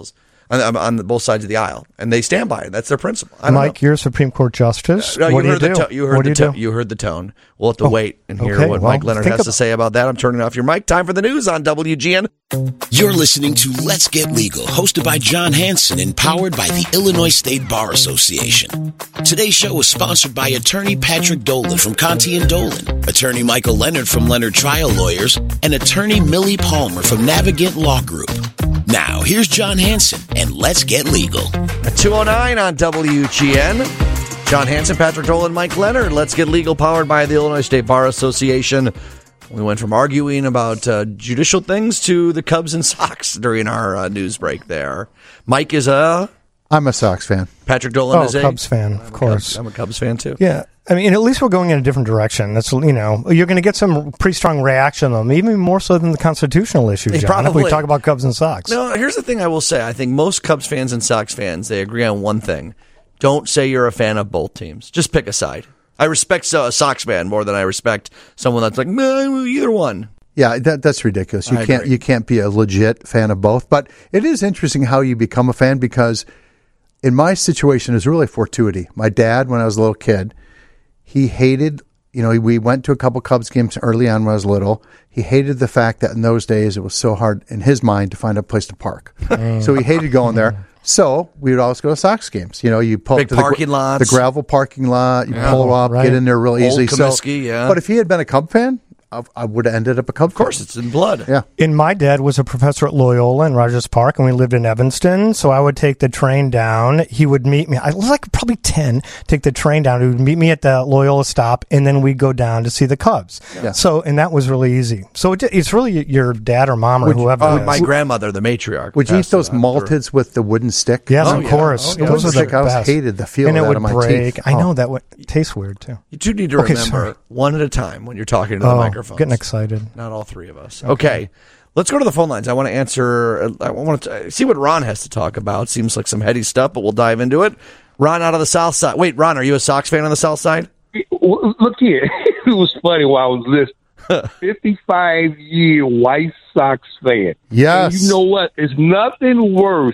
on, on both sides of the aisle, and they stand by it. That's their principle. I don't Mike, know. you're a Supreme Court justice. Uh, what you do you heard do? the to- you heard what the do you to- do? you heard the tone. We'll have to Oh, wait and hear okay, what well, Mike Leonard think has of- to say about that. I'm turning off your mic. Time for the news on W G N. You're listening to Let's Get Legal, hosted by John Hanson and powered by the Illinois State Bar Association. Today's show is sponsored by attorney Patrick Dolan from Conti and Dolan, attorney Michael Leonard from Leonard Trial Lawyers, and attorney Millie Palmer from Navigant Law Group. Now, here's John Hanson, and Let's Get Legal. At two oh nine on W G N. John Hanson, Patrick Dolan, Mike Leonard. Let's Get Legal, powered by the Illinois State Bar Association. We went from arguing about uh, judicial things to the Cubs and Sox during our uh, news break there. Mike is a... I'm a Sox fan. Patrick Dolan Oh, is a... Cubs fan, of I'm a course. Cubs, I'm a Cubs fan, too. Yeah. I mean, at least we're going in a different direction. That's, you know, you're going to get some pretty strong reaction on them, even more so than the constitutional issue, John, Probably. if we talk about Cubs and Sox. No, here's the thing I will say. I think most Cubs fans and Sox fans, they agree on one thing. Don't say you're a fan of both teams. Just pick a side. I respect a Sox fan more than I respect someone that's like, nah, either one. Yeah, that, that's ridiculous. You I can't agree. you can't be a legit fan of both. But it is interesting how you become a fan, because in my situation, it's really fortuity. My dad, when I was a little kid, he hated, you know, we went to a couple Cubs games early on when I was little. He hated the fact that in those days it was so hard in his mind to find a place to park. So he hated going there. So we would always go to Sox games. You know, you pull Big up to the, parking gra- lots. the gravel parking lot, you Yeah. pull up, Right. get in there real Old easily. So, Comiskey, yeah. But if he had been a Cub fan, I, I would have ended up a Cub Of course, it's in blood. Yeah. And my dad was a professor at Loyola in Rogers Park, and we lived in Evanston. So I would take the train down. He would meet me. I was like probably ten. Take the train down. He would meet me at the Loyola stop, and then we'd go down to see the Cubs. Yeah. So, and that was really easy. So it, it's really your dad or mom or Would you- whoever. Uh, it is. my grandmother, the matriarch. Would you eat passed those it on malteds with the wooden stick? Yes, Oh, of yeah. course. Oh, yeah. Those are the Stick, I always best. hated the feel and of it that would on my break. teeth. I Oh. know that would taste weird too. You do need to Okay, remember sorry. one at a time when you're talking to the Oh, microphone. getting excited. Not all three of us. Okay. Let's go to the phone lines. I want to answer, I want to see what Ron has to talk about. Seems like some heady stuff, but we'll dive into it. Ron out of the South Side. Wait, Ron, are you a Sox fan on the South Side? Look here. It was funny while I was listening. fifty-five year White Sox fan. Yes. And you know what? It's nothing worse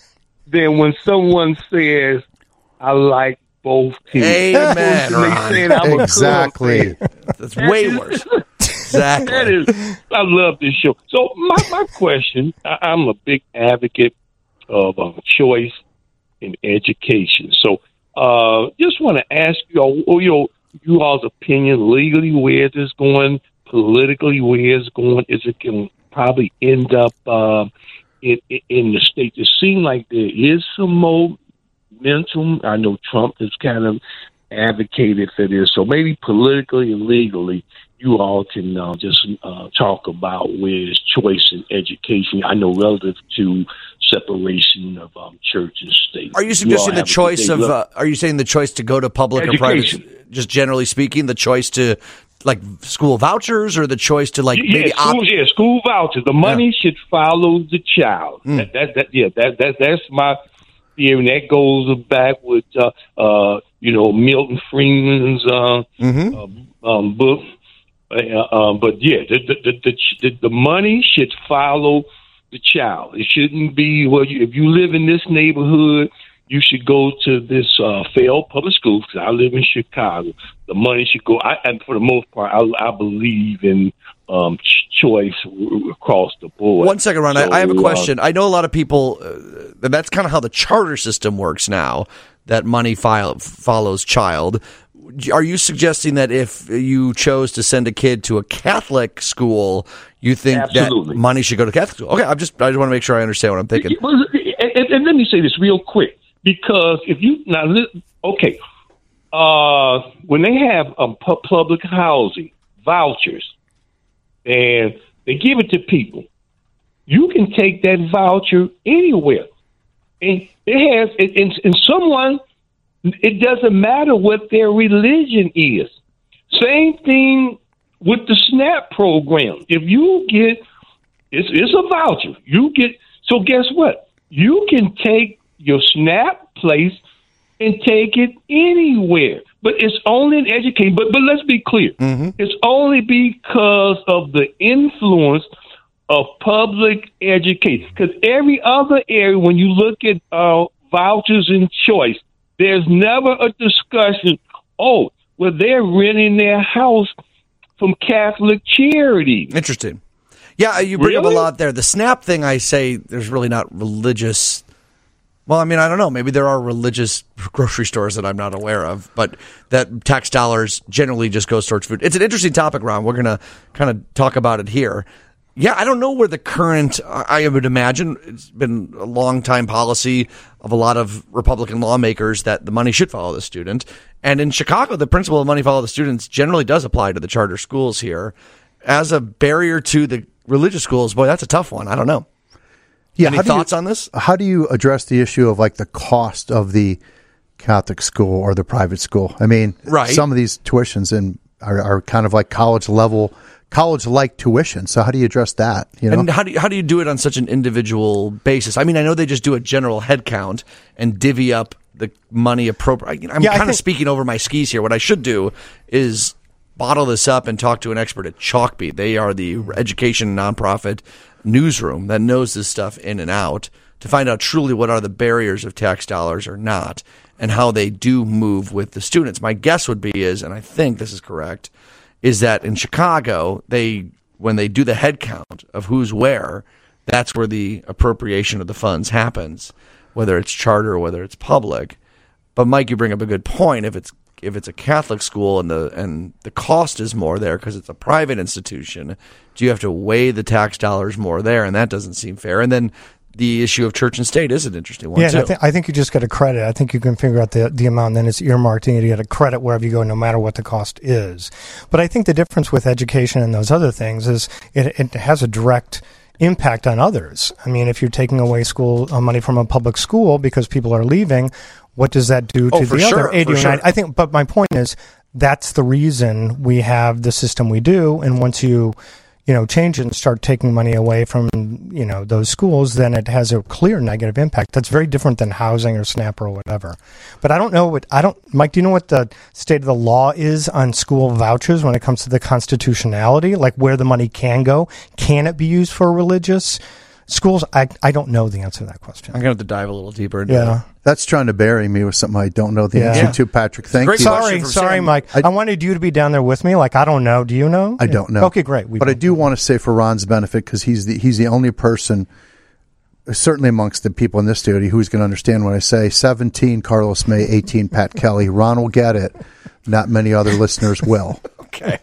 than when someone says, I like both teams. Amen, They Ron. saying I'm a Cubs Exactly. fan. That's way worse. That Exactly. is, I love this show. So my, my question, I, I'm a big advocate of um, choice in education. So uh, just want to ask you, all, you know, you all's opinion legally, where this is going, politically, where it's going. Is it going to probably end up uh, in, in the state? It seems like there is some momentum. I know Trump has kind of advocated for this. So maybe politically and legally, you all can uh, just uh, talk about where is choice in education. I know relative to separation of um, church and state. Are you all suggesting the have a choice good of, day. uh, are you saying the choice to go to public or Education. private? Just generally speaking, the choice to, like, school vouchers or the choice to, like, yeah, maybe school, opt- yeah, school vouchers. The money should follow the child. Mm. That, that, that, yeah, that, that, that's my theory, and that goes back with, uh, uh, you know, Milton Friedman's uh, Mhm. uh, um, book. Uh, um, but yeah, the the, the the the money should follow the child. It shouldn't be, well, you, if you live in this neighborhood, you should go to this uh, failed public school. Because I live in Chicago, the money should go. I, and for the most part, I, I believe in um, ch- choice across the board. One second, Ron. I, So, I have a uh, question. I know a lot of people, uh, and that's kind of how the charter system works now, that money file, follows child. Are you suggesting that if you chose to send a kid to a Catholic school, you think Absolutely. that money should go to Catholic school? Okay, I'm just, I just want to make sure I understand what I'm thinking. Well, And, and, and let me say this real quick, because if you now, li- okay, uh, when they have um, pu- public housing vouchers and they give it to people, you can take that voucher anywhere, and it has, and, and, and someone. It doesn't matter what their religion is. Same thing with the SNAP program. If you get, it's, it's a voucher. You get, so guess what? You can take your SNAP place and take it anywhere. But it's only in education. But, but let's be clear. Mm-hmm. It's only because of the influence of public education. Because every other area, when you look at uh, vouchers and choice, there's never a discussion, oh, well, they're renting their house from Catholic charity. Interesting. Yeah, you bring Really? up a lot there. The SNAP thing, I say there's really not religious. Well, I mean, I don't know. Maybe there are religious grocery stores that I'm not aware of, but that tax dollars generally just goes towards food. It's an interesting topic, Ron. We're going to kind of talk about it here. Yeah, I don't know where the current, I would imagine it's been a long time policy of a lot of Republican lawmakers that the money should follow the student. And in Chicago, the principle of money follow the students generally does apply to the charter schools here. As a barrier to the religious schools, boy, that's a tough one. I don't know. Yeah, Any how do you- thoughts on this? How do you address the issue of like the cost of the Catholic school or the private school? I mean, Right. some of these tuitions in are, are kind of like college level, college like tuition. So how do you address that? You know, And how do you, how do you do it on such an individual basis? I mean, I know they just do a general head count and divvy up the money appropriate. I'm Yeah, I kind of think- speaking over my skis here. What I should do is bottle this up and talk to an expert at Chalkbeat. They are the education nonprofit newsroom that knows this stuff in and out to find out truly what are the barriers of tax dollars or not and how they do move with the students. My guess would be is, and I think this is correct, is that in Chicago, they when they do the head count of who's where, that's where the appropriation of the funds happens, whether it's charter or whether it's public. But Mike, you bring up a good point. If it's if it's a Catholic school and the and the cost is more there because it's a private institution, do you have to weigh the tax dollars more there? And that doesn't seem fair. And then the issue of church and state is an interesting one Yeah, too. I, th- I think you just get a credit. I think you can figure out the the amount, and then it's earmarked, and you get a credit wherever you go, no matter what the cost is. But I think the difference with education and those other things is it, it has a direct impact on others. I mean, if you're taking away school uh, money from a public school because people are leaving, what does that do to Oh, for the sure, other eighty for or ninety? sure. I think, but my point is that's the reason we have the system we do. And once you, you know, change it and start taking money away from, you know, those schools, then it has a clear negative impact. That's very different than housing or SNAP or whatever. But I don't know what, I don't, Mike, do you know what the state of the law is on school vouchers when it comes to the constitutionality, like where the money can go? Can it be used for religious schools? I, I don't know the answer to that question. I'm going to have to dive a little deeper into Yeah. it. that's trying to bury me with something I don't know the Yeah. answer Yeah. to, Patrick. Thank Great you. question Sorry, from sorry, Sam. Mike. I- I, wanted you to be down there with me. Like, I don't know. Do you know? I don't know. Okay, great. We but I don't. do want to say for Ron's benefit, because he's the he's the only person, certainly amongst the people in this studio, who's going to understand when I say seventeen Carlos May, eighteen Pat Kelly. Ron will get it. Not many other listeners will. Okay.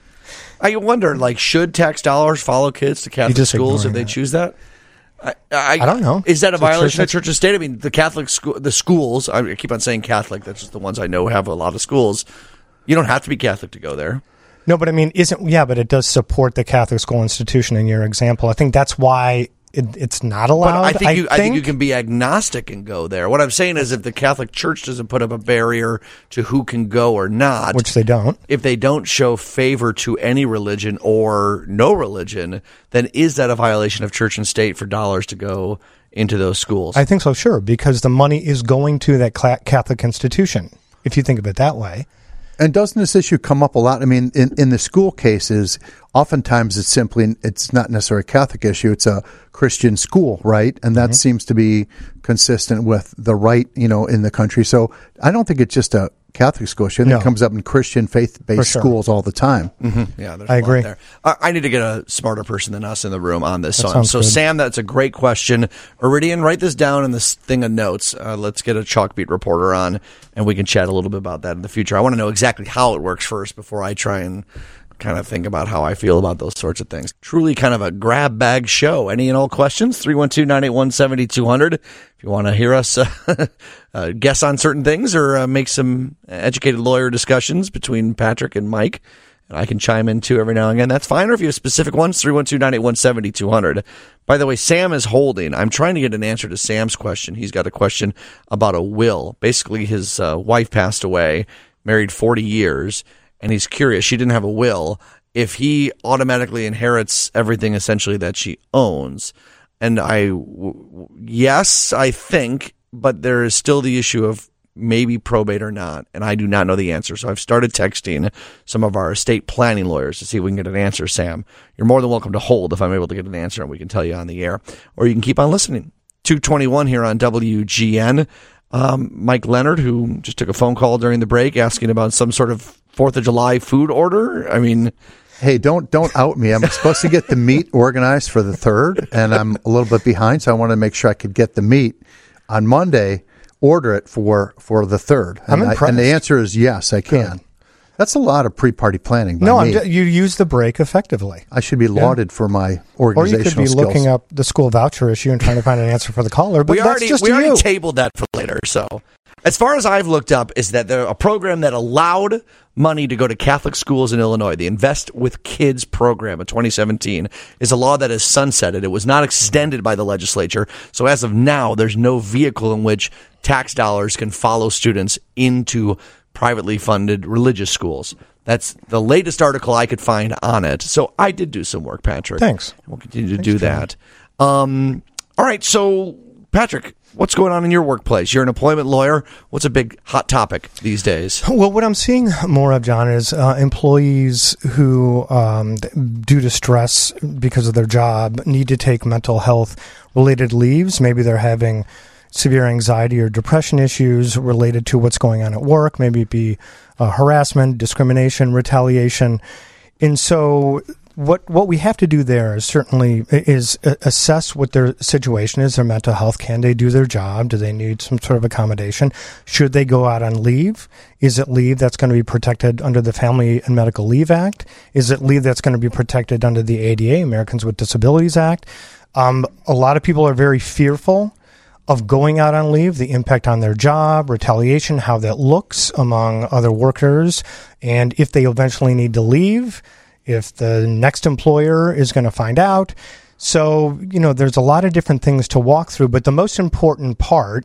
I wonder, like, should tax dollars follow kids to Catholic just schools if ignoring they that. choose that? I, I, I don't know. Is that a It's a violation church- of church and state? I mean, the Catholic school, the schools. I keep on saying Catholic. That's just the ones I know have a lot of schools. You don't have to be Catholic to go there. No, but I mean, isn't yeah, but it does support the Catholic school institution in your example. I think that's why it, it's not But allowed. I think you, I think you can be agnostic and go there. What I'm saying is, if the Catholic Church doesn't put up a barrier to who can go or not, which they don't. if they don't show favor to any religion or no religion, then is that a violation of church and state for dollars to go into those schools? I think so, sure, because the money is going to that cla- Catholic institution. If you think of it that way. And doesn't this issue come up a lot? I mean, in, in the school cases, oftentimes it's simply, it's not necessarily a Catholic issue. It's a Christian school, right? And that seems to be consistent with the right, you know, in the country. So I don't think it's just a Catholic school issue. I think No. it comes up in Christian faith-based For sure. schools all the time. Yeah, there's I a lot agree. there. I, I need to get a smarter person than us in the room on this. That So, sounds so good. Sam, that's a great question. Iridian, write this down in this thing of notes. Uh, let's get a Chalkbeat reporter on, and we can chat a little bit about that in the future. I want to know exactly how it works first before I try and kind of think about how I feel about those sorts of things. Truly kind of a grab bag show. Any and all questions? three one two, nine eight one, seven two zero zero. If you want to hear us uh, uh, guess on certain things or uh, make some educated lawyer discussions between Patrick and Mike, and I can chime in too every now and again, that's fine. Or if you have specific ones, three one two, nine eight one, seven two zero zero. By the way, Sam is holding. I'm trying to get an answer to Sam's question. He's got a question about a will. Basically, his uh, wife passed away, married forty years, and he's curious. She didn't have a will. If he automatically inherits everything essentially that she owns. And I, w- yes, I think, but there is still the issue of maybe probate or not, and I do not know the answer. So I've started texting some of our estate planning lawyers to see if we can get an answer, Sam. You're more than welcome to hold if I'm able to get an answer, and we can tell you on the air. Or you can keep on listening. two twenty-one here on W G N. Um, Mike Leonard, who just took a phone call during the break asking about some sort of fourth of July food order. I mean... Hey, don't don't out me. I'm supposed to get the meat organized for the third, and I'm a little bit behind, so I wanted to make sure I could get the meat on Monday, order it for, for the third. I'm and impressed. I, and the answer is yes, I can. Good. That's a lot of pre-party planning by no, me. I'm, you use the break effectively. I should be lauded yeah. for my organizational organizational skills. Or you could be skills. looking up the school voucher issue and trying to find an answer for the caller, but we that's already, just we already you. tabled that for later, so... As far as I've looked up, is that there a program that allowed money to go to Catholic schools in Illinois. The Invest with Kids program of twenty seventeen is a law that is sunsetted. It was not extended by the legislature. So as of now, there's no vehicle in which tax dollars can follow students into privately funded religious schools. That's the latest article I could find on it. So I did do some work, Patrick. Thanks. We'll continue to Thanks, do John. that. Um, all right, so Patrick, what's going on in your workplace? You're an employment lawyer. What's a big hot topic these days? Well, what I'm seeing more of, John, is uh, employees who, um, due to stress because of their job, need to take mental health related leaves. Maybe they're having severe anxiety or depression issues related to what's going on at work. Maybe it be uh, harassment, discrimination, retaliation. And so What what we have to do there is certainly is assess what their situation is, their mental health. Can they do their job? Do they need some sort of accommodation? Should they go out on leave? Is it leave that's going to be protected under the Family and Medical Leave Act? Is it leave that's going to be protected under the A D A, Americans with Disabilities Act? Um, a lot of people are very fearful of going out on leave, the impact on their job, retaliation, how that looks among other workers, and if they eventually need to leave, if the next employer is going to find out. So, you know, there's a lot of different things to walk through, but the most important part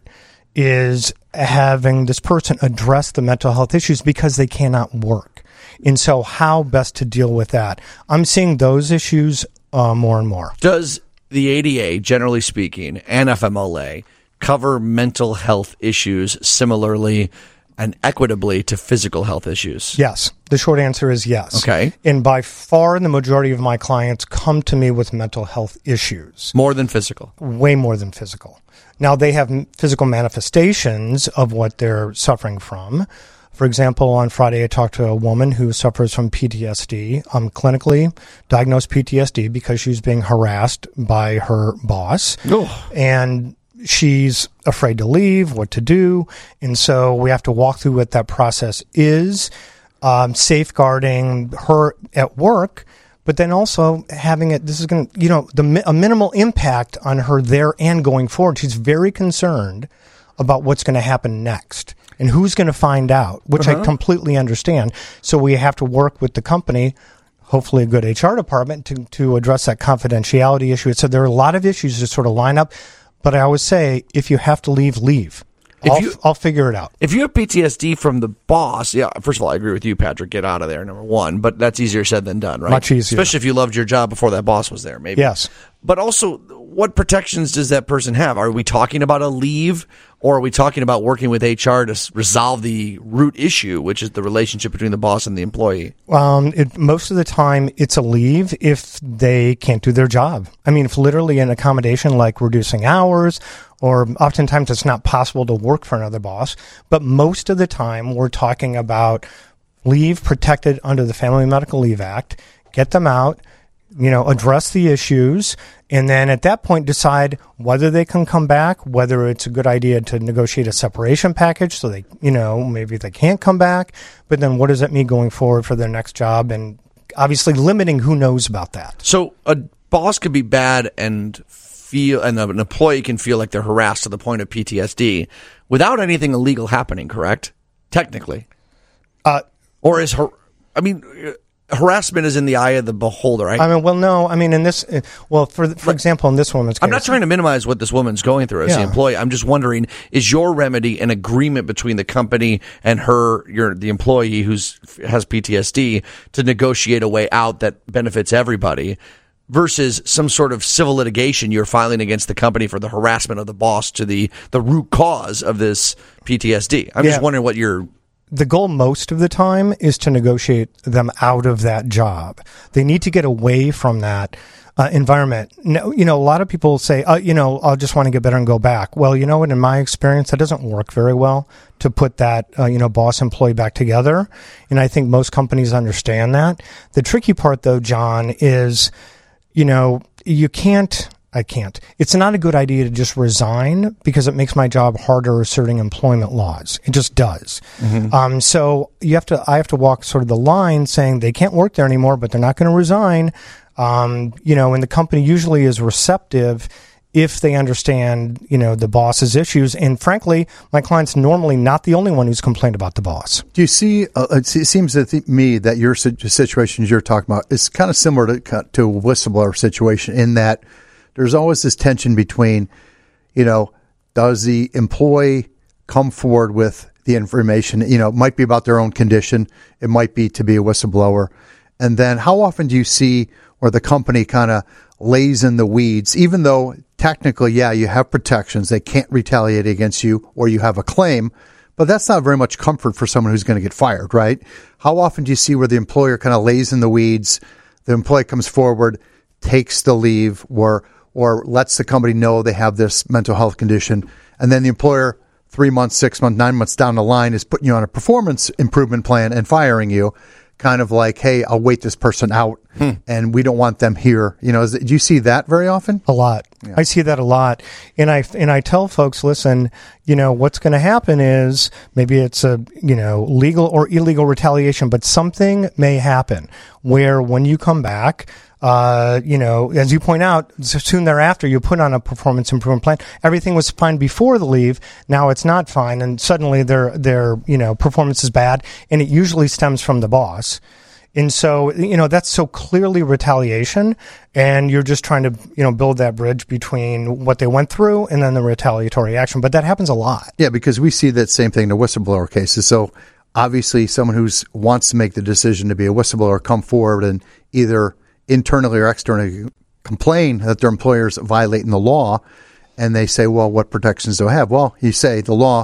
is having this person address the mental health issues because they cannot work. And so how best to deal with that? I'm seeing those issues uh, more and more. Does the A D A, generally speaking, and F M L A cover mental health issues similarly and equitably to physical health issues? Yes. The short answer is yes. Okay. And by far, the majority of my clients come to me with mental health issues. More than physical? Way more than physical. Now, they have physical manifestations of what they're suffering from. For example, on Friday, I talked to a woman who suffers from P T S D, um, clinically diagnosed P T S D because she's being harassed by her boss. Oh. And she's afraid to leave, what to do. And so we have to walk through what that process is, um, safeguarding her at work, but then also having it, this is going to, you know, the a minimal impact on her there and going forward. She's very concerned about what's going to happen next and who's going to find out, which uh-huh. I completely understand. So we have to work with the company, hopefully a good H R department, to, to address that confidentiality issue. So there are a lot of issues that sort of line up. But I always say, if you have to leave, leave. If I'll, you, I'll figure it out. If you have P T S D from the boss, yeah, first of all, I agree with you, Patrick. Get out of there, number one. But that's easier said than done, right? Much easier. Especially if you loved your job before that boss was there, maybe. Yes. But also, what protections does that person have? Are we talking about a leave, or are we talking about working with H R to resolve the root issue, which is the relationship between the boss and the employee? Um, it, most of the time, it's a leave if they can't do their job. I mean, if literally an accommodation like reducing hours, or oftentimes it's not possible to work for another boss, but most of the time we're talking about leave protected under the Family and Medical Leave Act, get them out, you know, address the issues, and then at that point decide whether they can come back, whether it's a good idea to negotiate a separation package so they, you know, maybe they can't come back, but then what does that mean going forward for their next job, and obviously limiting who knows about that. So a boss could be bad and feel, and an employee can feel like they're harassed to the point of P T S D without anything illegal happening, correct? Technically. Uh, or is, har- I mean, harassment is in the eye of the beholder, right? I mean, well, no. I mean, in this, uh, well, for for like, example, in this woman's case, I'm not trying to minimize what this woman's going through as yeah. the employee. I'm just wondering: is your remedy an agreement between the company and her, your the employee who's has P T S D, to negotiate a way out that benefits everybody? versus some sort of civil litigation you're filing against the company for the harassment of the boss to the, the root cause of this P T S D. I'm Yeah. just wondering what your... The goal most of the time is to negotiate them out of that job. They need to get away from that uh, environment. No, you know, a lot of people say, uh, you know, I'll just want to get better and go back. Well, you know what? In my experience, that doesn't work very well to put that, uh, you know, boss employee back together. And I think most companies understand that. The tricky part, though, John, is, you know, you can't... I can't. It's not a good idea to just resign because it makes my job harder asserting employment laws. It just does. Mm-hmm. Um, so you have to, I have to walk sort of the line saying they can't work there anymore, but they're not going to resign. Um, you know, and the company usually is receptive if they understand, you know, the boss's issues. And frankly, my client's normally not the only one who's complained about the boss. Do you see, uh, it seems to th- me that your situations you're talking about is kind of similar to, to a whistleblower situation in that there's always this tension between, you know, does the employee come forward with the information? You know, it might be about their own condition. It might be to be a whistleblower. And then how often do you see where the company kind of lays in the weeds, even though technically, yeah, you have protections. They can't retaliate against you or you have a claim, but that's not very much comfort for someone who's going to get fired, right? How often do you see where the employer kind of lays in the weeds, the employee comes forward, takes the leave, or or lets the company know they have this mental health condition, and then the employer, three months, six months, nine months down the line, is putting you on a performance improvement plan and firing you, kind of like, hey, I'll wait this person out, hmm. and we don't want them here. You know, is, do you see that very often? A lot. Yeah. I see that a lot. And I, and I tell folks, listen, you know, what's going to happen is maybe it's a, you know, legal or illegal retaliation, but something may happen where when you come back, Uh, you know, as you point out, soon thereafter, you put on a performance improvement plan. Everything was fine before the leave. Now it's not fine. And suddenly their, their, you know, performance is bad. And it usually stems from the boss. And so, you know, that's so clearly retaliation. And you're just trying to, you know, build that bridge between what they went through and then the retaliatory action. But that happens a lot. Yeah, because we see that same thing in the whistleblower cases. So obviously someone who wants to make the decision to be a whistleblower come forward and either internally or externally complain that their employer's violating the law, and they say, well, what protections do I have? Well, you say the law,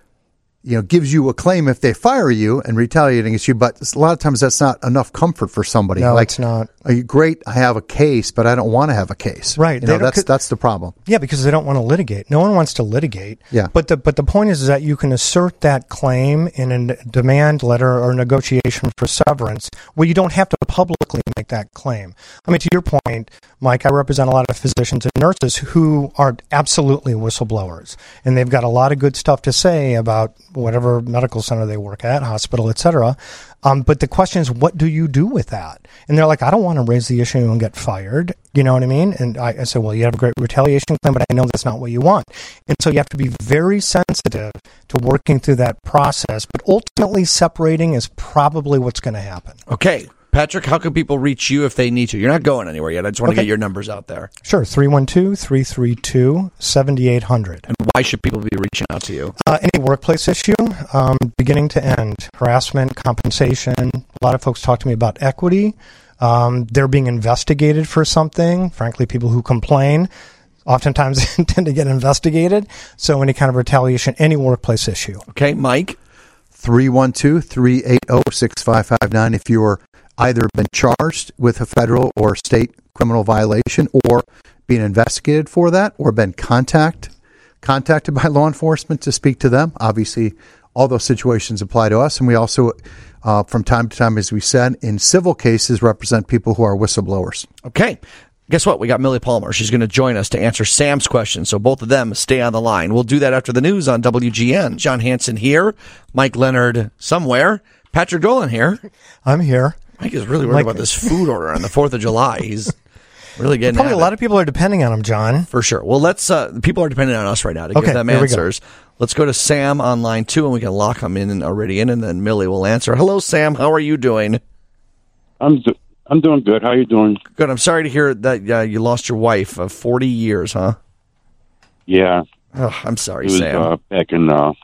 you know, gives you a claim if they fire you and retaliate against you, but a lot of times that's not enough comfort for somebody. No, like, it's not. Are you great? I have a case, but I don't want to have a case. Right. You know, that's that's the problem. Yeah, because they don't want to litigate. No one wants to litigate. Yeah. But the but the point is, is that you can assert that claim in a demand letter or negotiation for severance where you don't have to publicly make that claim. I mean, to your point, Mike, I represent a lot of physicians and nurses who are absolutely whistleblowers, and they've got a lot of good stuff to say about whatever medical center they work at, hospital, et cetera. Um, but the question is, what do you do with that? And they're like, I don't want to raise the issue and get fired. You know what I mean? And I, I said, well, you have a great retaliation claim, but I know that's not what you want. And so you have to be very sensitive to working through that process. But ultimately, separating is probably what's going to happen. Okay. Patrick, how can people reach you if they need to? You're not going anywhere yet. I just want okay. to get your numbers out there. Sure. three one two, three three two, seven eight zero zero. And why should people be reaching out to you? Uh, any workplace issue, um, beginning to end, harassment, compensation. A lot of folks talk to me about equity. Um, they're being investigated for something. Frankly, people who complain oftentimes tend to get investigated. So any kind of retaliation, any workplace issue. Okay, Mike? three one two, three eight zero, six five five nine if you're either been charged with a federal or state criminal violation or being investigated for that or been contact, contacted by law enforcement to speak to them. Obviously, all those situations apply to us. And we also, uh, from time to time, as we said, in civil cases, represent people who are whistleblowers. Okay. Guess what? We got Millie Palmer. She's going to join us to answer Sam's question. So both of them stay on the line. We'll do that after the news on W G N. John Hanson here. Mike Leonard somewhere. Patrick Dolan here. I'm here. Mike is really worried Mike. about this food order on the fourth of July. He's really getting Probably at a lot it. of people are depending on him, John. For sure. Well, let's. Uh, people are depending on us right now to Okay, give them here we answers. Let's go to Sam on line two, and we can lock him in already in, and then Millie will answer. Hello, Sam. How are you doing? I'm do- I'm doing good. How are you doing? Good. I'm sorry to hear that uh, you lost your wife of forty years, huh? Yeah. Oh, I'm sorry, it was, Sam. Uh, back in uh,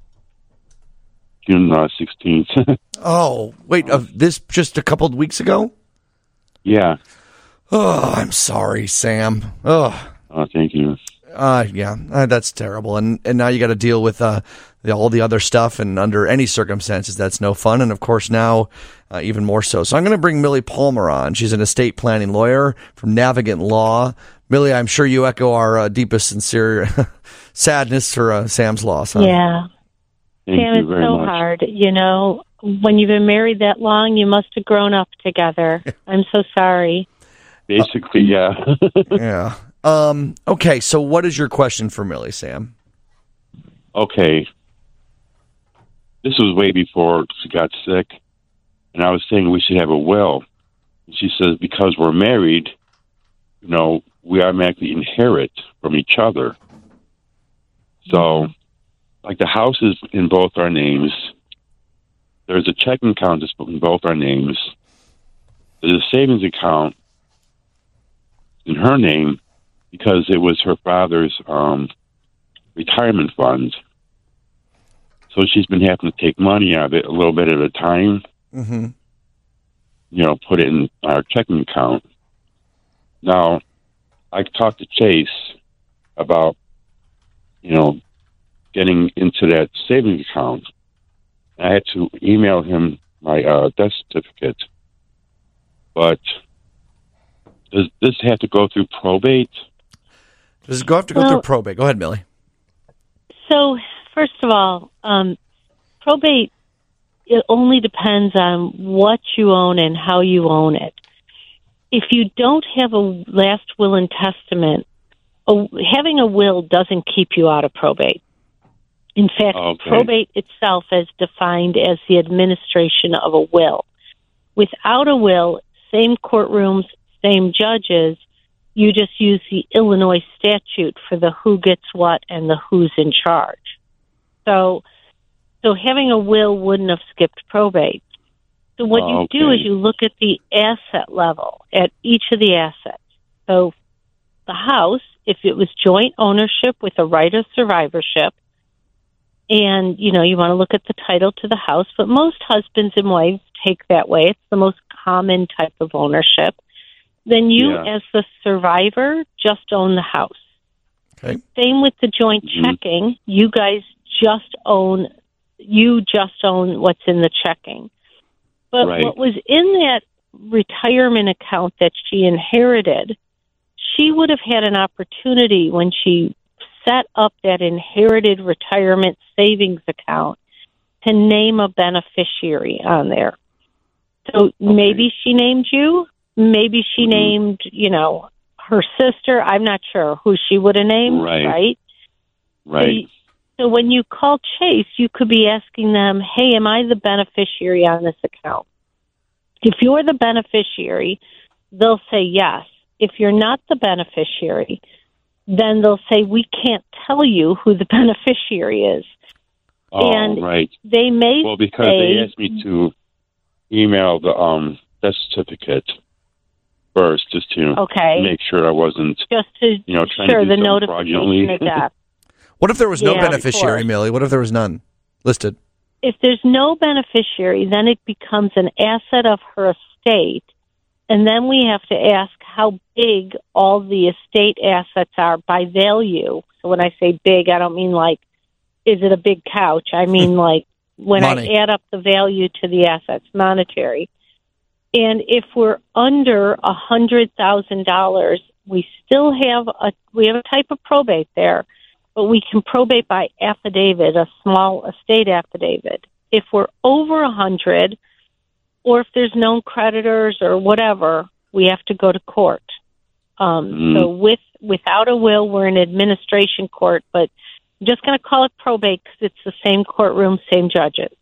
June uh, sixteenth. Oh, wait. Of this just a couple of weeks ago? Yeah. Oh, I'm sorry, Sam. Oh, Oh, thank you. uh, yeah, uh, that's terrible. And and now you got to deal with uh, the, all the other stuff. And under any circumstances, that's no fun. And of course, now uh, even more so. So I'm going to bring Millie Palmer on. She's an estate planning lawyer from Navigant Law. Millie, I'm sure you echo our uh, deepest, sincere sadness for uh, Sam's loss. Huh? Yeah. Thank Sam, you it's very so much. hard. You know, when you've been married that long, you must have grown up together. I'm so sorry. Basically, yeah. Yeah. Um, okay, so what is your question for Millie, Sam? Okay. This was way before she got sick, and I was saying we should have a will. And she says because we're married, you know, we automatically inherit from each other. So, like the house is in both our names. There's a checking account that's in both our names. There's a savings account in her name because it was her father's um, retirement fund. So she's been having to take money out of it a little bit at a time. Mm-hmm. You know, put it in our checking account. Now, I talked to Chase about, you know, getting into that savings account. I had to email him my uh, death certificate. But does this have to go through probate? Does it go have to go Well- through probate? Go ahead, Millie. So, first of all, um, probate, it only depends on what you own and how you own it. If you don't have a last will and testament, a, having a will doesn't keep you out of probate. In fact, Okay. probate itself is defined as the administration of a will. Without a will, same courtrooms, same judges, you just use the Illinois statute for the who gets what and the who's in charge. So, so having a will wouldn't have skipped probate. So what Oh, you do okay. is you look at the asset level at each of the assets. So the house, if it was joint ownership with a right of survivorship, and, you know, you want to look at the title to the house, but most husbands and wives take that way. It's the most common type of ownership. Then you, Yeah. as the survivor, just own the house. Okay. Same with the joint Mhm. checking. You guys just own, you just own what's in the checking. But Right. what was in that retirement account that she inherited, she would have had an opportunity when she set up that inherited retirement savings account to name a beneficiary on there. So maybe she named you, maybe she Mhm. named, you know, her sister. I'm not sure who she would have named, Right. right? Right. So, you- so when you call Chase, you could be asking them, hey, am I the beneficiary on this account? If you're the beneficiary, they'll say yes. If you're not the beneficiary, then they'll say, we can't tell you who the beneficiary is. Oh, and right. They may Well, because say, they asked me to email the um, death certificate first, just to okay, make sure I wasn't, just to, you know, trying sure, to do the something notification fraudulently. of death. What if there was no Yeah, of beneficiary, course. Millie? What if there was none listed? If there's no beneficiary, then it becomes an asset of her estate. And then we have to ask how big all the estate assets are by value. So when I say big, I don't mean like, is it a big couch? I mean like when Money. I add up the value to the assets, monetary. And if we're under a hundred thousand dollars, we still have a we have a type of probate there, but we can probate by affidavit, a small estate affidavit. If we're over a hundred, or if there's known creditors or whatever, we have to go to court. Um, Mhm. So with without a will, we're in administration court, but I'm just going to call it probate because it's the same courtroom, same judges.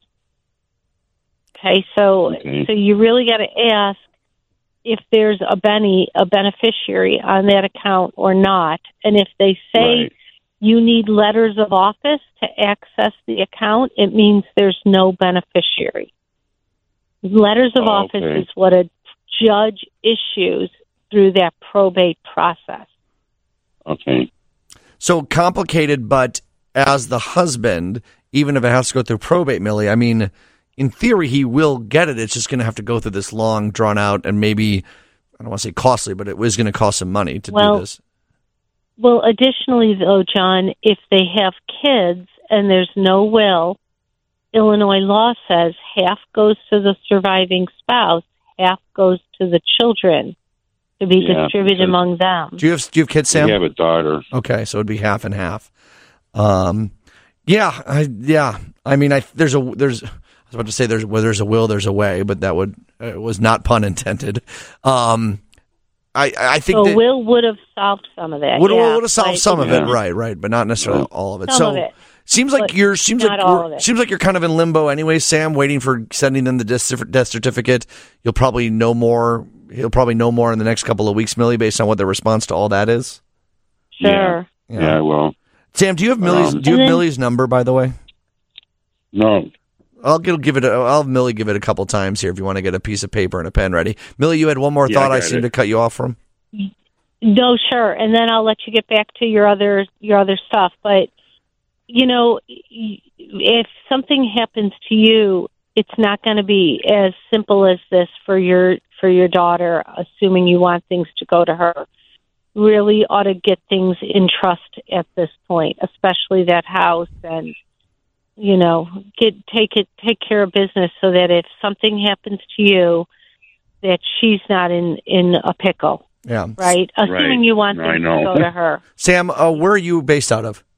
Okay, so Okay. so you really got to ask if there's a Benny, a beneficiary on that account or not, and if they say Right. you need letters of office to access the account, it means there's no beneficiary. Letters of Oh, office okay. is what a judge issues through that probate process. Okay. So complicated, but as the husband, even if it has to go through probate, Millie, I mean, in theory, he will get it. It's just going to have to go through this long, drawn out, and maybe I don't want to say costly, but it was going to cost some money to well, do this. Well, additionally, though, John, if they have kids and there's no will, Illinois law says half goes to the surviving spouse, half goes to the children to be Yeah, distributed among them. Do you have do you have kids, Sam? We have a daughter. Okay, so it'd be half and half. Um, yeah, I, yeah. I mean, I there's a there's. I was about to say there's where there's a will, there's a way, but that would uh, was not pun intended. Um, I I think so that will would have solved some of that. would yeah, would have solved but some of it, not right, right, but not necessarily all of it. Some so of it. seems like But you're seems not like all you're- of it. seems like you're kind of in limbo anyway, Sam, waiting for sending them the death, death certificate. You'll probably know more. He'll probably know more in the next couple of weeks, Millie, based on what their response to all that is. Sure. Yeah, yeah well, Sam, do you have Millie's? Um, do you have And then- Millie's number, by the way? no. I'll give, give it. A, I'll have Millie give it a couple times here if you want to get a piece of paper and a pen ready. Millie, you had one more Yeah, I thought. I, got seem it. to cut you off from. No, sure, and then I'll let you get back to your other your other stuff. But you know, y- if something happens to you, it's not going to be as simple as this for your for your daughter. Assuming you want things to go to her, really ought to get things in trust at this point, especially that house, and you know, get take it take care of business so that if something happens to you, that she's not in in a pickle. Yeah. Right, assuming Right. you want No, I things know. to go to her. Sam, uh, where are you based out of?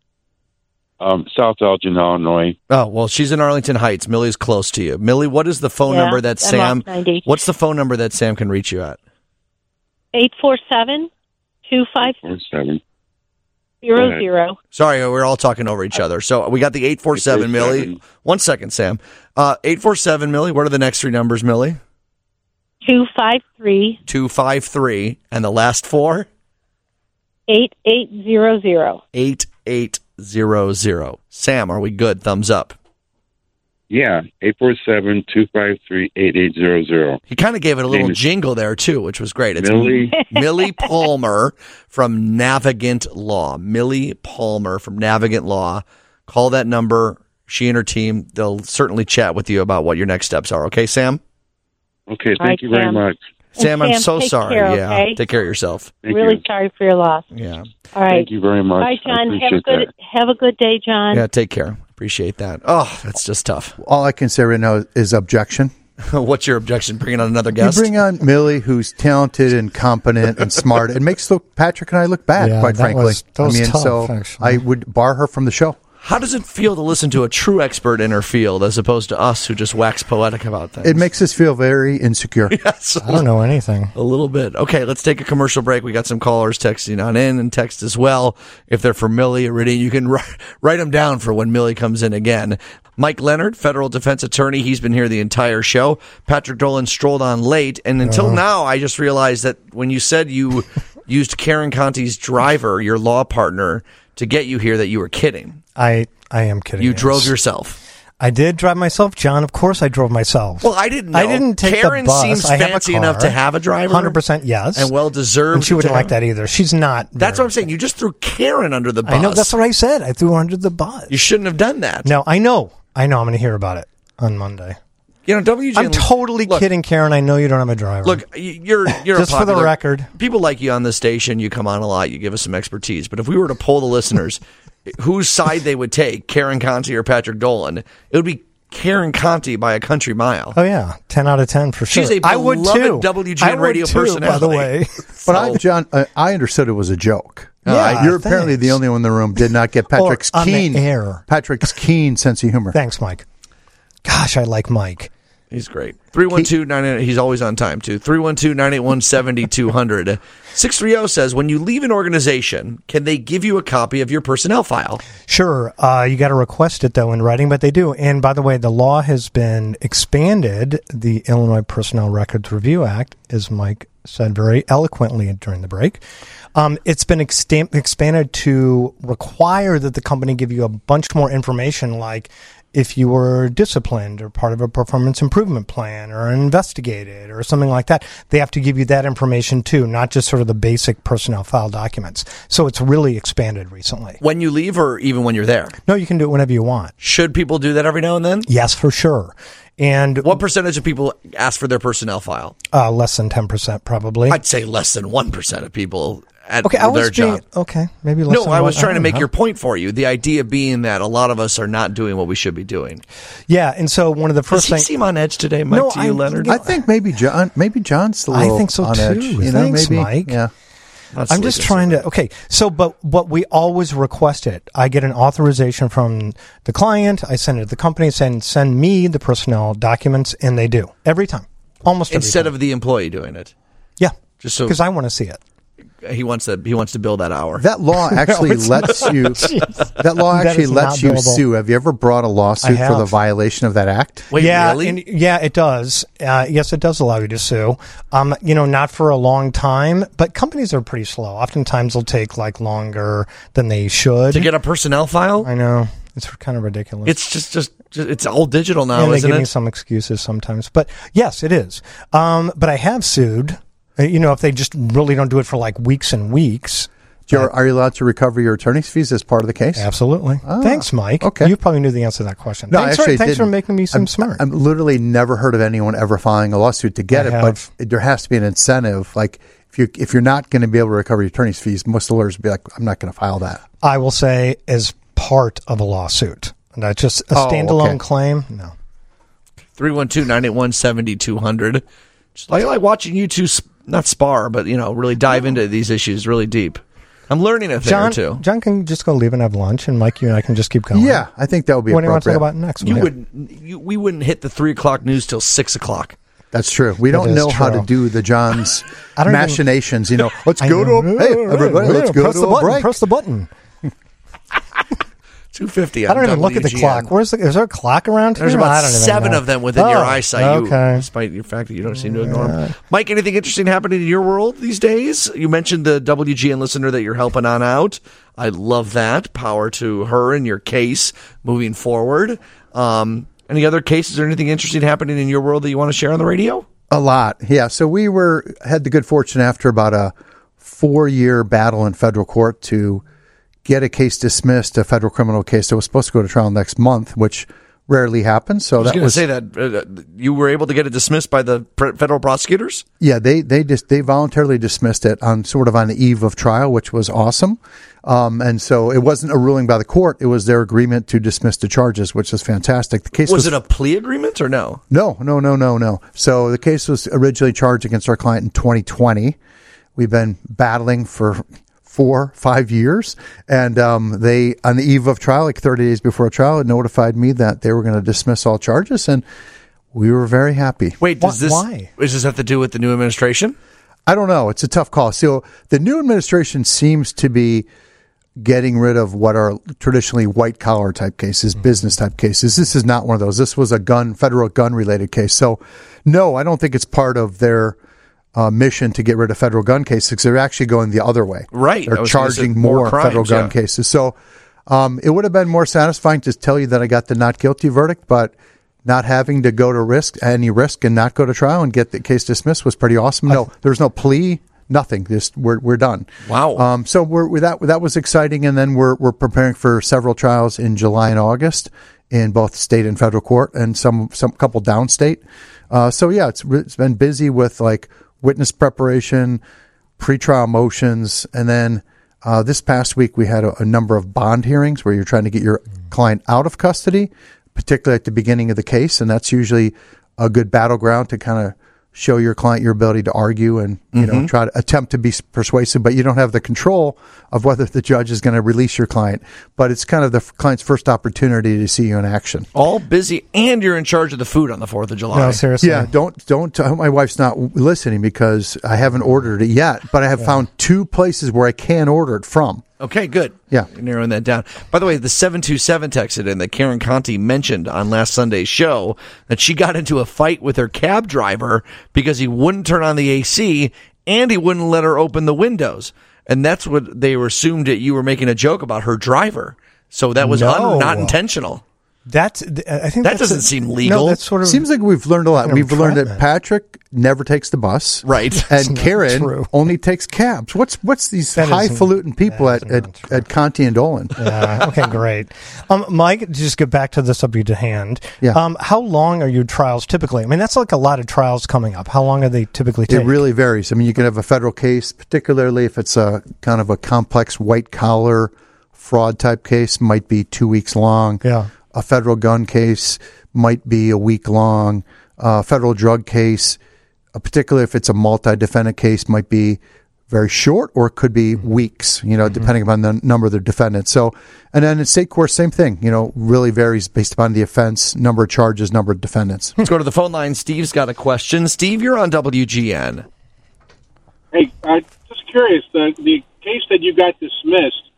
Um, South Elgin, Illinois. Oh, well, she's in Arlington Heights. Millie's close to you. Millie, what is the phone Yeah, number that I'm Sam? off ninety. What's the phone number that Sam can reach you at? Eight four seven two five Four seven. zero zero. Sorry, we're all talking over each other. So we got the eight four seven, Millie. One second, Sam. Uh, eight four seven, Millie. What are the next three numbers, Millie? Two five three two five three. And the last four? eight eight zero zero. eight eight zero zero. Sam, are we good? Thumbs up. Yeah, eight four seven two five three eight eight zero zero. He kind of gave it a little Name is- jingle there, too, which was great. It's Millie. Millie Palmer from Navigant Law. Millie Palmer from Navigant Law. Call that number. She and her team, they'll certainly chat with you about what your next steps are. Okay, Sam? Okay, thank All right, you very Sam. much. Sam, I'm Sam, so take sorry. care, yeah, okay? take care of yourself. Thank really you. sorry for your loss. Yeah, All right. Thank you very much. Bye, I John. Have a appreciate good that. have a good day, John. yeah. Take care. Appreciate that. Oh, that's just tough. All I can say right now is objection. What's your objection? Bringing on another guest? You bring on Millie, who's talented and competent and smart. It makes look Patrick and I look bad, Yeah, quite that frankly. was- that was I mean, tough, so actually. I would bar her from the show. How does it feel to listen to a true expert in her field as opposed to us who just wax poetic about things? It makes us feel very insecure. yes, I don't know anything. a little bit. Okay, let's take a commercial break. We got some callers texting on in and text as well. If they're for Millie or Riddy, you can write, write them down for when Millie comes in again. Mike Leonard, federal defense attorney. He's been here the entire show. Patrick Dolan strolled on late. And until Uh-huh. now, I just realized that when you said you used Karen Conti's driver, your law partner, to get you here, that you were kidding. I I am kidding. You yes. drove yourself. I did drive myself, John. Of course, I drove myself. Well, I didn't know. I didn't take Karen the bus. seems I have a fancy enough car. to have a driver. Hundred percent, yes, And well deserved. And she wouldn't to like have- that either. She's not. That's very- what I'm saying. You just threw Karen under the bus. I know. That's what I said. I threw her under the bus. You shouldn't have done that. No, I know. I know. I'm going to hear about it on Monday. You know, W G N. I'm totally look, kidding, Karen. I know you don't have a driver. Look, y- you're you're Just a for the popular- record. People like you on the station. You come on a lot. You give us some expertise. But if we were to poll the listeners, whose side they would take, Karen Conti or Patrick Dolan, it would be Karen Conti by a country mile. Oh yeah, ten out of ten for sure. She's a I would beloved too. W G N I would radio too, by personality. the way. But I, John, uh, I understood it was a joke. Yeah, Uh, you're apparently thanks. the only one in the room did not get Patrick's Or on the keen air. Patrick's keen sense of humor. Thanks, Mike. Gosh, I like Mike. He's great. three one two nine eight He's always on time, too. three one two, nine eight one, seven two zero zero. six three zero says, when you leave an organization, can they give you a copy of your personnel file? Sure, uh, you got to request it though in writing, but they do. And by the way, the law has been expanded. The Illinois Personnel Records Review Act, as Mike said very eloquently during the break, um, it's been extam- expanded to require that the company give you a bunch more information, like if you were disciplined or part of a performance improvement plan or investigated or something like that. They have to give you that information too, not just sort of the basic personnel file documents. So it's really expanded recently. When you leave or even when you're there? No, you can do it whenever you want. Should people do that every now and then? Yes, for sure. And What percentage of people ask for their personnel file? uh, less than ten percent probably. I'd say less than one percent of people at okay, I their was being, job. okay, maybe less No, than I one- was trying to don't make know. your point for you. The idea being that a lot of us are not doing what we should be doing. Yeah, and so one of the Does first he things. seem on edge today, Mike, No, to you, I- Leonard? you I think maybe John, maybe John's a I little think so on too. edge. You know, Thanks, maybe, Mike. Yeah. That's I'm just legal, trying so- to. Okay, so but what we always request it. I get an authorization from the client. I send it to the company. Send send me the personnel documents, and they do every time, almost every Instead time. of the employee doing it. yeah, Just so because I want to see it. he wants to he wants to bill that hour. That law actually it's lets you. That law That actually is lets not you billable. sue. Have you ever brought a lawsuit I for the have. violation of that act? Wait, yeah, really? and yeah, it does. Uh, yes, it does allow you to sue. Um, you know, not for a long time, but companies are pretty slow. Oftentimes, they'll take like longer than they should. to get a personnel file? I know it's kind of ridiculous. It's just, just, just it's all digital now, and they isn't give me it? some excuses sometimes, but yes, it is. Um, but I have sued. Uh, You know, if they just really don't do it for like weeks and weeks. You're, are you allowed to recover your attorney's fees as part of the case? Absolutely. Ah, Thanks, Mike. okay. You probably knew the answer to that question. No, thanks I actually for, thanks for didn't. making me seem I'm, smart. I'm literally never heard of anyone ever filing a lawsuit to get I it, have. but there has to be an incentive. Like if you if you're not going to be able to recover your attorney's fees, most lawyers will be like, "I'm not going to file that." I will say as part of a lawsuit. Not just a Oh, standalone okay. claim. No. three one two, nine eight one, seven two zero zero. Just like, like watching you two, sp- not spar, but, you know, really dive into these issues really deep. I'm learning a thing John, or two. John can just go leave and have lunch, and Mike, you and I can just keep going. Yeah, I think that would be What do you want to appropriate. talk about next? You Mike? would, you, we wouldn't hit the three o'clock news till six o'clock. That's true. We don't is know how to true. do the John's I don't even- machinations. You know, let's I go know. to a, hey everybody, let's go press to the a button. break. Press the button. two fifty. I don't even look at the clock. Where's the? Is there a clock around There's here? about I don't even seven know. of them within your Oh, eyesight, you, Okay. despite the fact that you don't seem to ignore them. Mike, anything interesting happening in your world these days? You mentioned the W G N listener that you're helping on out. I love that. Power to her and your case moving forward. Um, any other cases or anything interesting happening in your world that you want to share on the radio? A lot, yeah. So we were had the good fortune after about a four year battle in federal court to get a case dismissed, a federal criminal case that was supposed to go to trial next month, which rarely happens. So I was that going to was say that uh, you were able to get it dismissed by the pr- federal prosecutors. yeah. They they just they voluntarily dismissed it on sort of on the eve of trial, which was awesome. Um, and so it wasn't a ruling by the court; it was their agreement to dismiss the charges, which was fantastic. The case Was was, it a plea agreement or no? No, no, no, no, no. So the case was originally charged against our client in twenty twenty. We've been battling for four, five years. And um, they, on the eve of trial, like thirty days before trial, notified me that they were going to dismiss all charges. And we were very happy. Wait, does Wh- this why? does this have to do with the new administration? I don't know. It's a tough call. So the new administration seems to be getting rid of what are traditionally white collar type cases, business type cases. This is not one of those. This was a gun, federal gun related case. So no, I don't think it's part of their uh, mission to get rid of federal gun cases because they're actually going the other way. Right. I They're was gonna say charging more more, crimes, federal gun yeah. cases. So um, it would have been more satisfying to tell you that I got the not guilty verdict, but not having to go to risk, any risk and not go to trial and get the case dismissed was pretty awesome. No, there was no plea. Nothing. Just we're we're done. Wow. Um, so we're we, that that was exciting, and then we're we're preparing for several trials in July and August in both state and federal court, and some some couple downstate. Uh, so yeah, it's it's been busy with like witness preparation, pretrial motions, and then uh, this past week we had a, a number of bond hearings where you're trying to get your client out of custody, particularly at the beginning of the case, and that's usually a good battleground to kind of show your client your ability to argue and you know try to attempt to be persuasive, but you don't have the control of whether the judge is going to release your client. But it's kind of the f- client's first opportunity to see you in action. All busy, and you're in charge of the food on the fourth of July. No, seriously. Yeah, don't don't. I hope my wife's not listening because I haven't ordered it yet, but I have found two places where I can order it from. Okay, good. Yeah. You're narrowing that down. By the way, the seven two seven texted in that Karen Conti mentioned on last Sunday's show that she got into a fight with her cab driver because he wouldn't turn on the A C and he wouldn't let her open the windows. And that's what they were assumed that you were making a joke about her driver. So that was No. un- not intentional. That's, I think That that's doesn't a- seem legal. No, that's sort of Seems like we've learned a lot. an We've learned that entrapment. Patrick never takes the bus, Right. That's and not Karen true. only takes cabs. What's what's these That isn't- highfalutin people that at is not at, true. at Conti and Dolan? Yeah, okay, great. Um, Mike, to just get back to the subject at hand. Yeah. Um, how long are your trials typically? I mean, that's like a lot of trials coming up. How long are they typically It take? really varies. I mean, you can have a federal case, particularly if it's a kind of a complex white collar fraud type case, might be two weeks long. Yeah. A federal gun case might be a week long. A federal drug case, uh, particularly if it's a multi-defendant case, might be very short, or it could be weeks, you know, Mm-hmm. depending upon the number of the defendants. So, and then in state court, same thing, you know, really varies based upon the offense, number of charges, number of defendants. Let's go to the phone line. Steve's got a question. Steve, you're on W G N. Hey, uh, just curious, the the case that you got dismissed,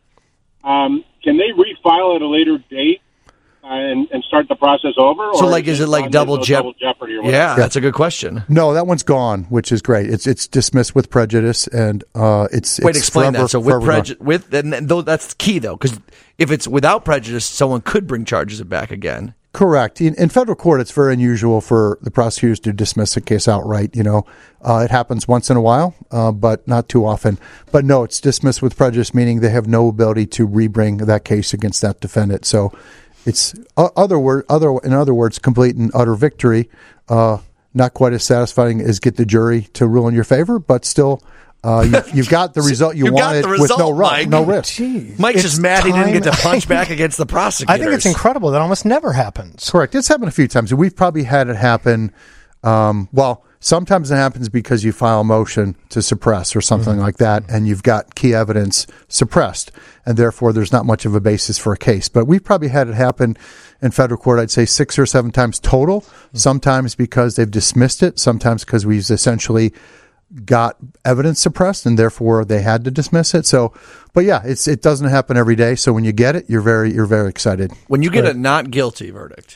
um, can they refile at a later date uh, and, and start the process over? So, or like, is it like on double no jep- double jeopardy? Or whatever? Yeah, that's a good question. No, that one's gone, which is great. It's it's dismissed with prejudice, and uh, it's Wait, it's explain forever, that. So with forever gone. prejudice, with and and though that's key though, because if it's without prejudice, someone could bring charges back again. Correct. In, in federal court, it's very unusual for the prosecutors to dismiss a case outright. You know, uh, it happens once in a while, uh, but not too often. But no, it's dismissed with prejudice, meaning they have no ability to rebring that case against that defendant. So, it's uh, other word, other in other words, complete and utter victory. Uh, not quite as satisfying as get the jury to rule in your favor, but still. Uh, you, you've got the result you, You got wanted the with result, no, ru- Mike. no risk. Jeez. Mike's It's just mad he didn't get to time- punch back against the prosecutors. I think it's incredible. That almost never happens. Correct. It's happened a few times. We've probably had it happen. Um, well, sometimes it happens because you file a motion to suppress or something like that, and you've got key evidence suppressed, and therefore there's not much of a basis for a case. But we've probably had it happen in federal court, I'd say six or seven times total, sometimes because they've dismissed it, sometimes because we've essentially got evidence suppressed and therefore they had to dismiss it. So, but yeah, it's it doesn't happen every day. So when you get it, you're very you're very excited. When you get a not guilty verdict,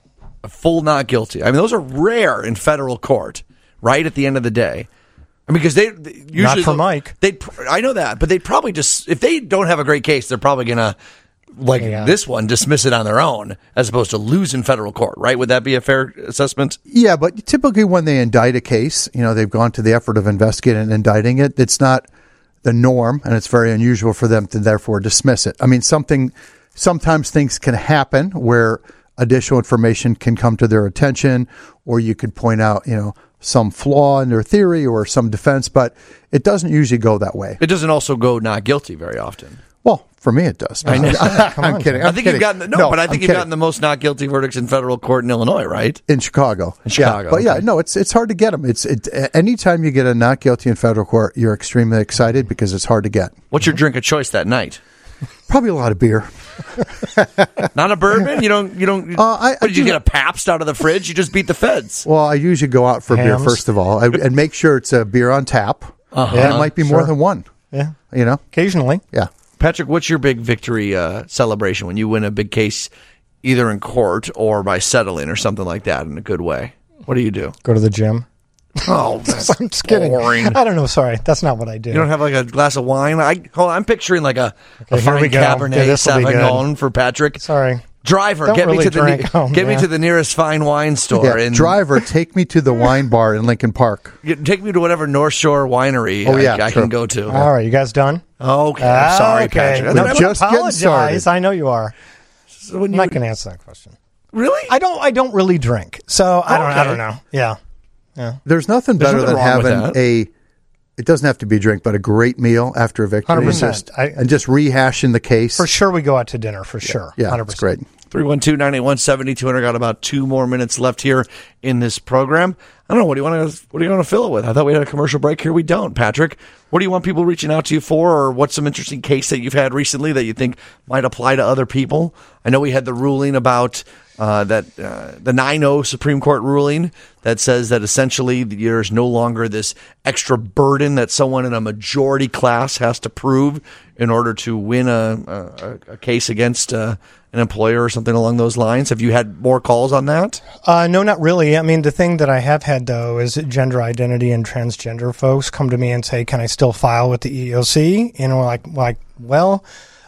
a full not guilty. I mean, those are rare in federal court. Right at the end of the day, I mean, because they, they usually Not for Mike. They, I know that, but they'd probably just if they don't have a great case, they're probably gonna like Yeah. this one dismiss it on their own as opposed to lose in federal court. Right? Would that be a fair assessment? Yeah, but typically when they indict a case, you know, they've gone to the effort of investigating and indicting it. It's not the norm, and it's very unusual for them to therefore dismiss it. I mean, something, sometimes things can happen where additional information can come to their attention, or you could point out, you know, some flaw in their theory or some defense, but it doesn't usually go that way. It doesn't also go not guilty very often. Well, for me, it does. I know. I'm kidding. I I'm think kidding. you've gotten the, no, but I I'm think you've kidding. gotten the most not guilty verdicts in federal court in Illinois, right? In Chicago. In Chicago, Yeah. But yeah, okay. no, it's it's hard to get them. It's it, anytime you get a not guilty in federal court, you're extremely excited because it's hard to get. What's your drink of choice that night? Probably a lot of beer. Not a bourbon? You don't. You don't. Uh, I- what, I did you do- get a Pabst out of the fridge? You just beat the feds. Well, I usually go out for beer Hams. first of all, I, and make sure it's a beer on tap. Uh-huh. And it might be more Sure. than one. Yeah, You know. occasionally. Yeah. Patrick, what's your big victory uh, celebration when you win a big case, either in court or by settling or something like that in a good way? What do you do? Go to the gym. Oh, that's I'm just kidding. boring. I don't know. Sorry, that's not what I do. You don't have like a glass of wine? I, hold on, I'm picturing like a, Okay, a here fine we go. Cabernet Okay, this'll be good. Sauvignon for Patrick. Sorry. Driver, Don't get really me to the drink. ne- Oh, get me man. to the nearest fine wine store Yeah. and Driver, take me to the wine bar in Lincoln Park. get- take me to whatever North Shore winery Oh, I, yeah, I sure. can go to. All right, you guys done? Okay, I'm sorry, okay. Patrick. No, We're don't just getting apologize. started. I know you are. So when I'm you- not going to answer that question. really? I don't. I don't really drink, so I don't. I Okay. don't know. Yeah. There's nothing There's better nothing than wrong with having that. a. It doesn't have to be a drink, but a great meal after a victory. one hundred and percent. just- I- and just rehashing the case. For sure, we go out to dinner. For sure. Yeah, one hundred it's percent. great. three one two, nine eight one, seven two zero zero. Got about two more minutes left here in this program. I don't know. What do you want to? What do you want to fill it with? I thought we had a commercial break. Here we don't. Patrick, what do you want people reaching out to you for, or what's some interesting case that you've had recently that you think might apply to other people? I know we had the ruling about uh, that uh, the nine oh Supreme Court ruling that says that essentially there's no longer this extra burden that someone in a majority class has to prove in order to win a, a, a case against uh, an employer or something along those lines. Have you had more calls on that? Uh, no, not really. I mean, the thing that I have had, though, is gender identity and transgender folks come to me and say, can I still file with the E E O C? And we're like, like well,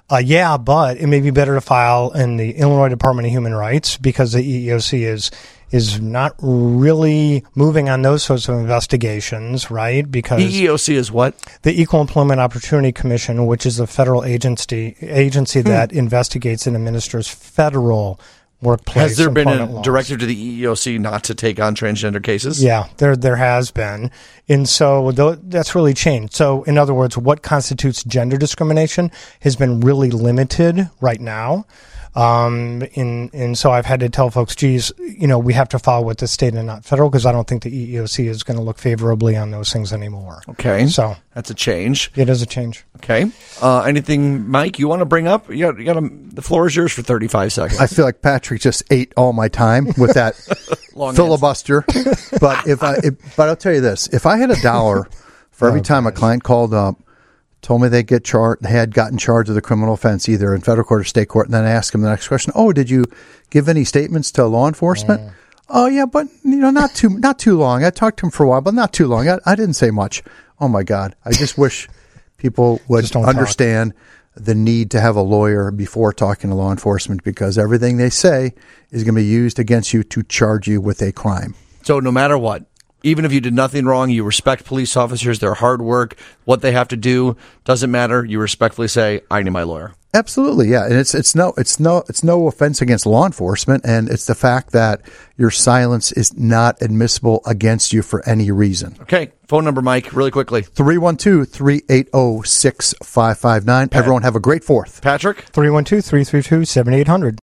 Uh, yeah, but it may be better to file in the Illinois Department of Human Rights because the E E O C is is not really moving on those sorts of investigations, right? Because E E O C is what? The Equal Employment Opportunity Commission, which is a federal agency agency hmm. that investigates and administers federal workplace Has there been a laws. directive to the E E O C not to take on transgender cases? Yeah, there there has been. And so th- that's really changed. So in other words, what constitutes gender discrimination has been really limited right now. Um, in, and so I've had to tell folks, geez, you know, we have to follow with the state and not federal because I don't think the E E O C is going to look favorably on those things anymore. Okay. So that's a change. It is a change. Okay. Uh, anything, Mike, you want to bring up? You got, you got a, the floor is yours for thirty-five seconds. I feel like Patrick just ate all my time with that filibuster. But if I, if, but I'll tell you this: if I had a dollar for every oh, time gosh. a client called up, told me they get charged, they had gotten charged with a criminal offense either in federal court or state court, and then I asked them the next question: "Oh, did you give any statements to law enforcement?" Mm. "Oh, yeah, but you know, not too not too long. I talked to him for a while, but not too long. I, I didn't say much." Oh my God! I just wish people would understand talk. the need to have a lawyer before talking to law enforcement because everything they say is going to be used against you to charge you with a crime. So no matter what. Even if you did nothing wrong, you respect police officers, their hard work, what they have to do, doesn't matter. You respectfully say, I need my lawyer. Absolutely, yeah. And it's it's no it's no it's no offense against law enforcement, and it's the fact that your silence is not admissible against you for any reason. Okay. Phone number, Mike, really quickly. three one two, three eight zero, six five five nine. Everyone have a great fourth. Patrick? three one two, three three two, seven eight zero zero.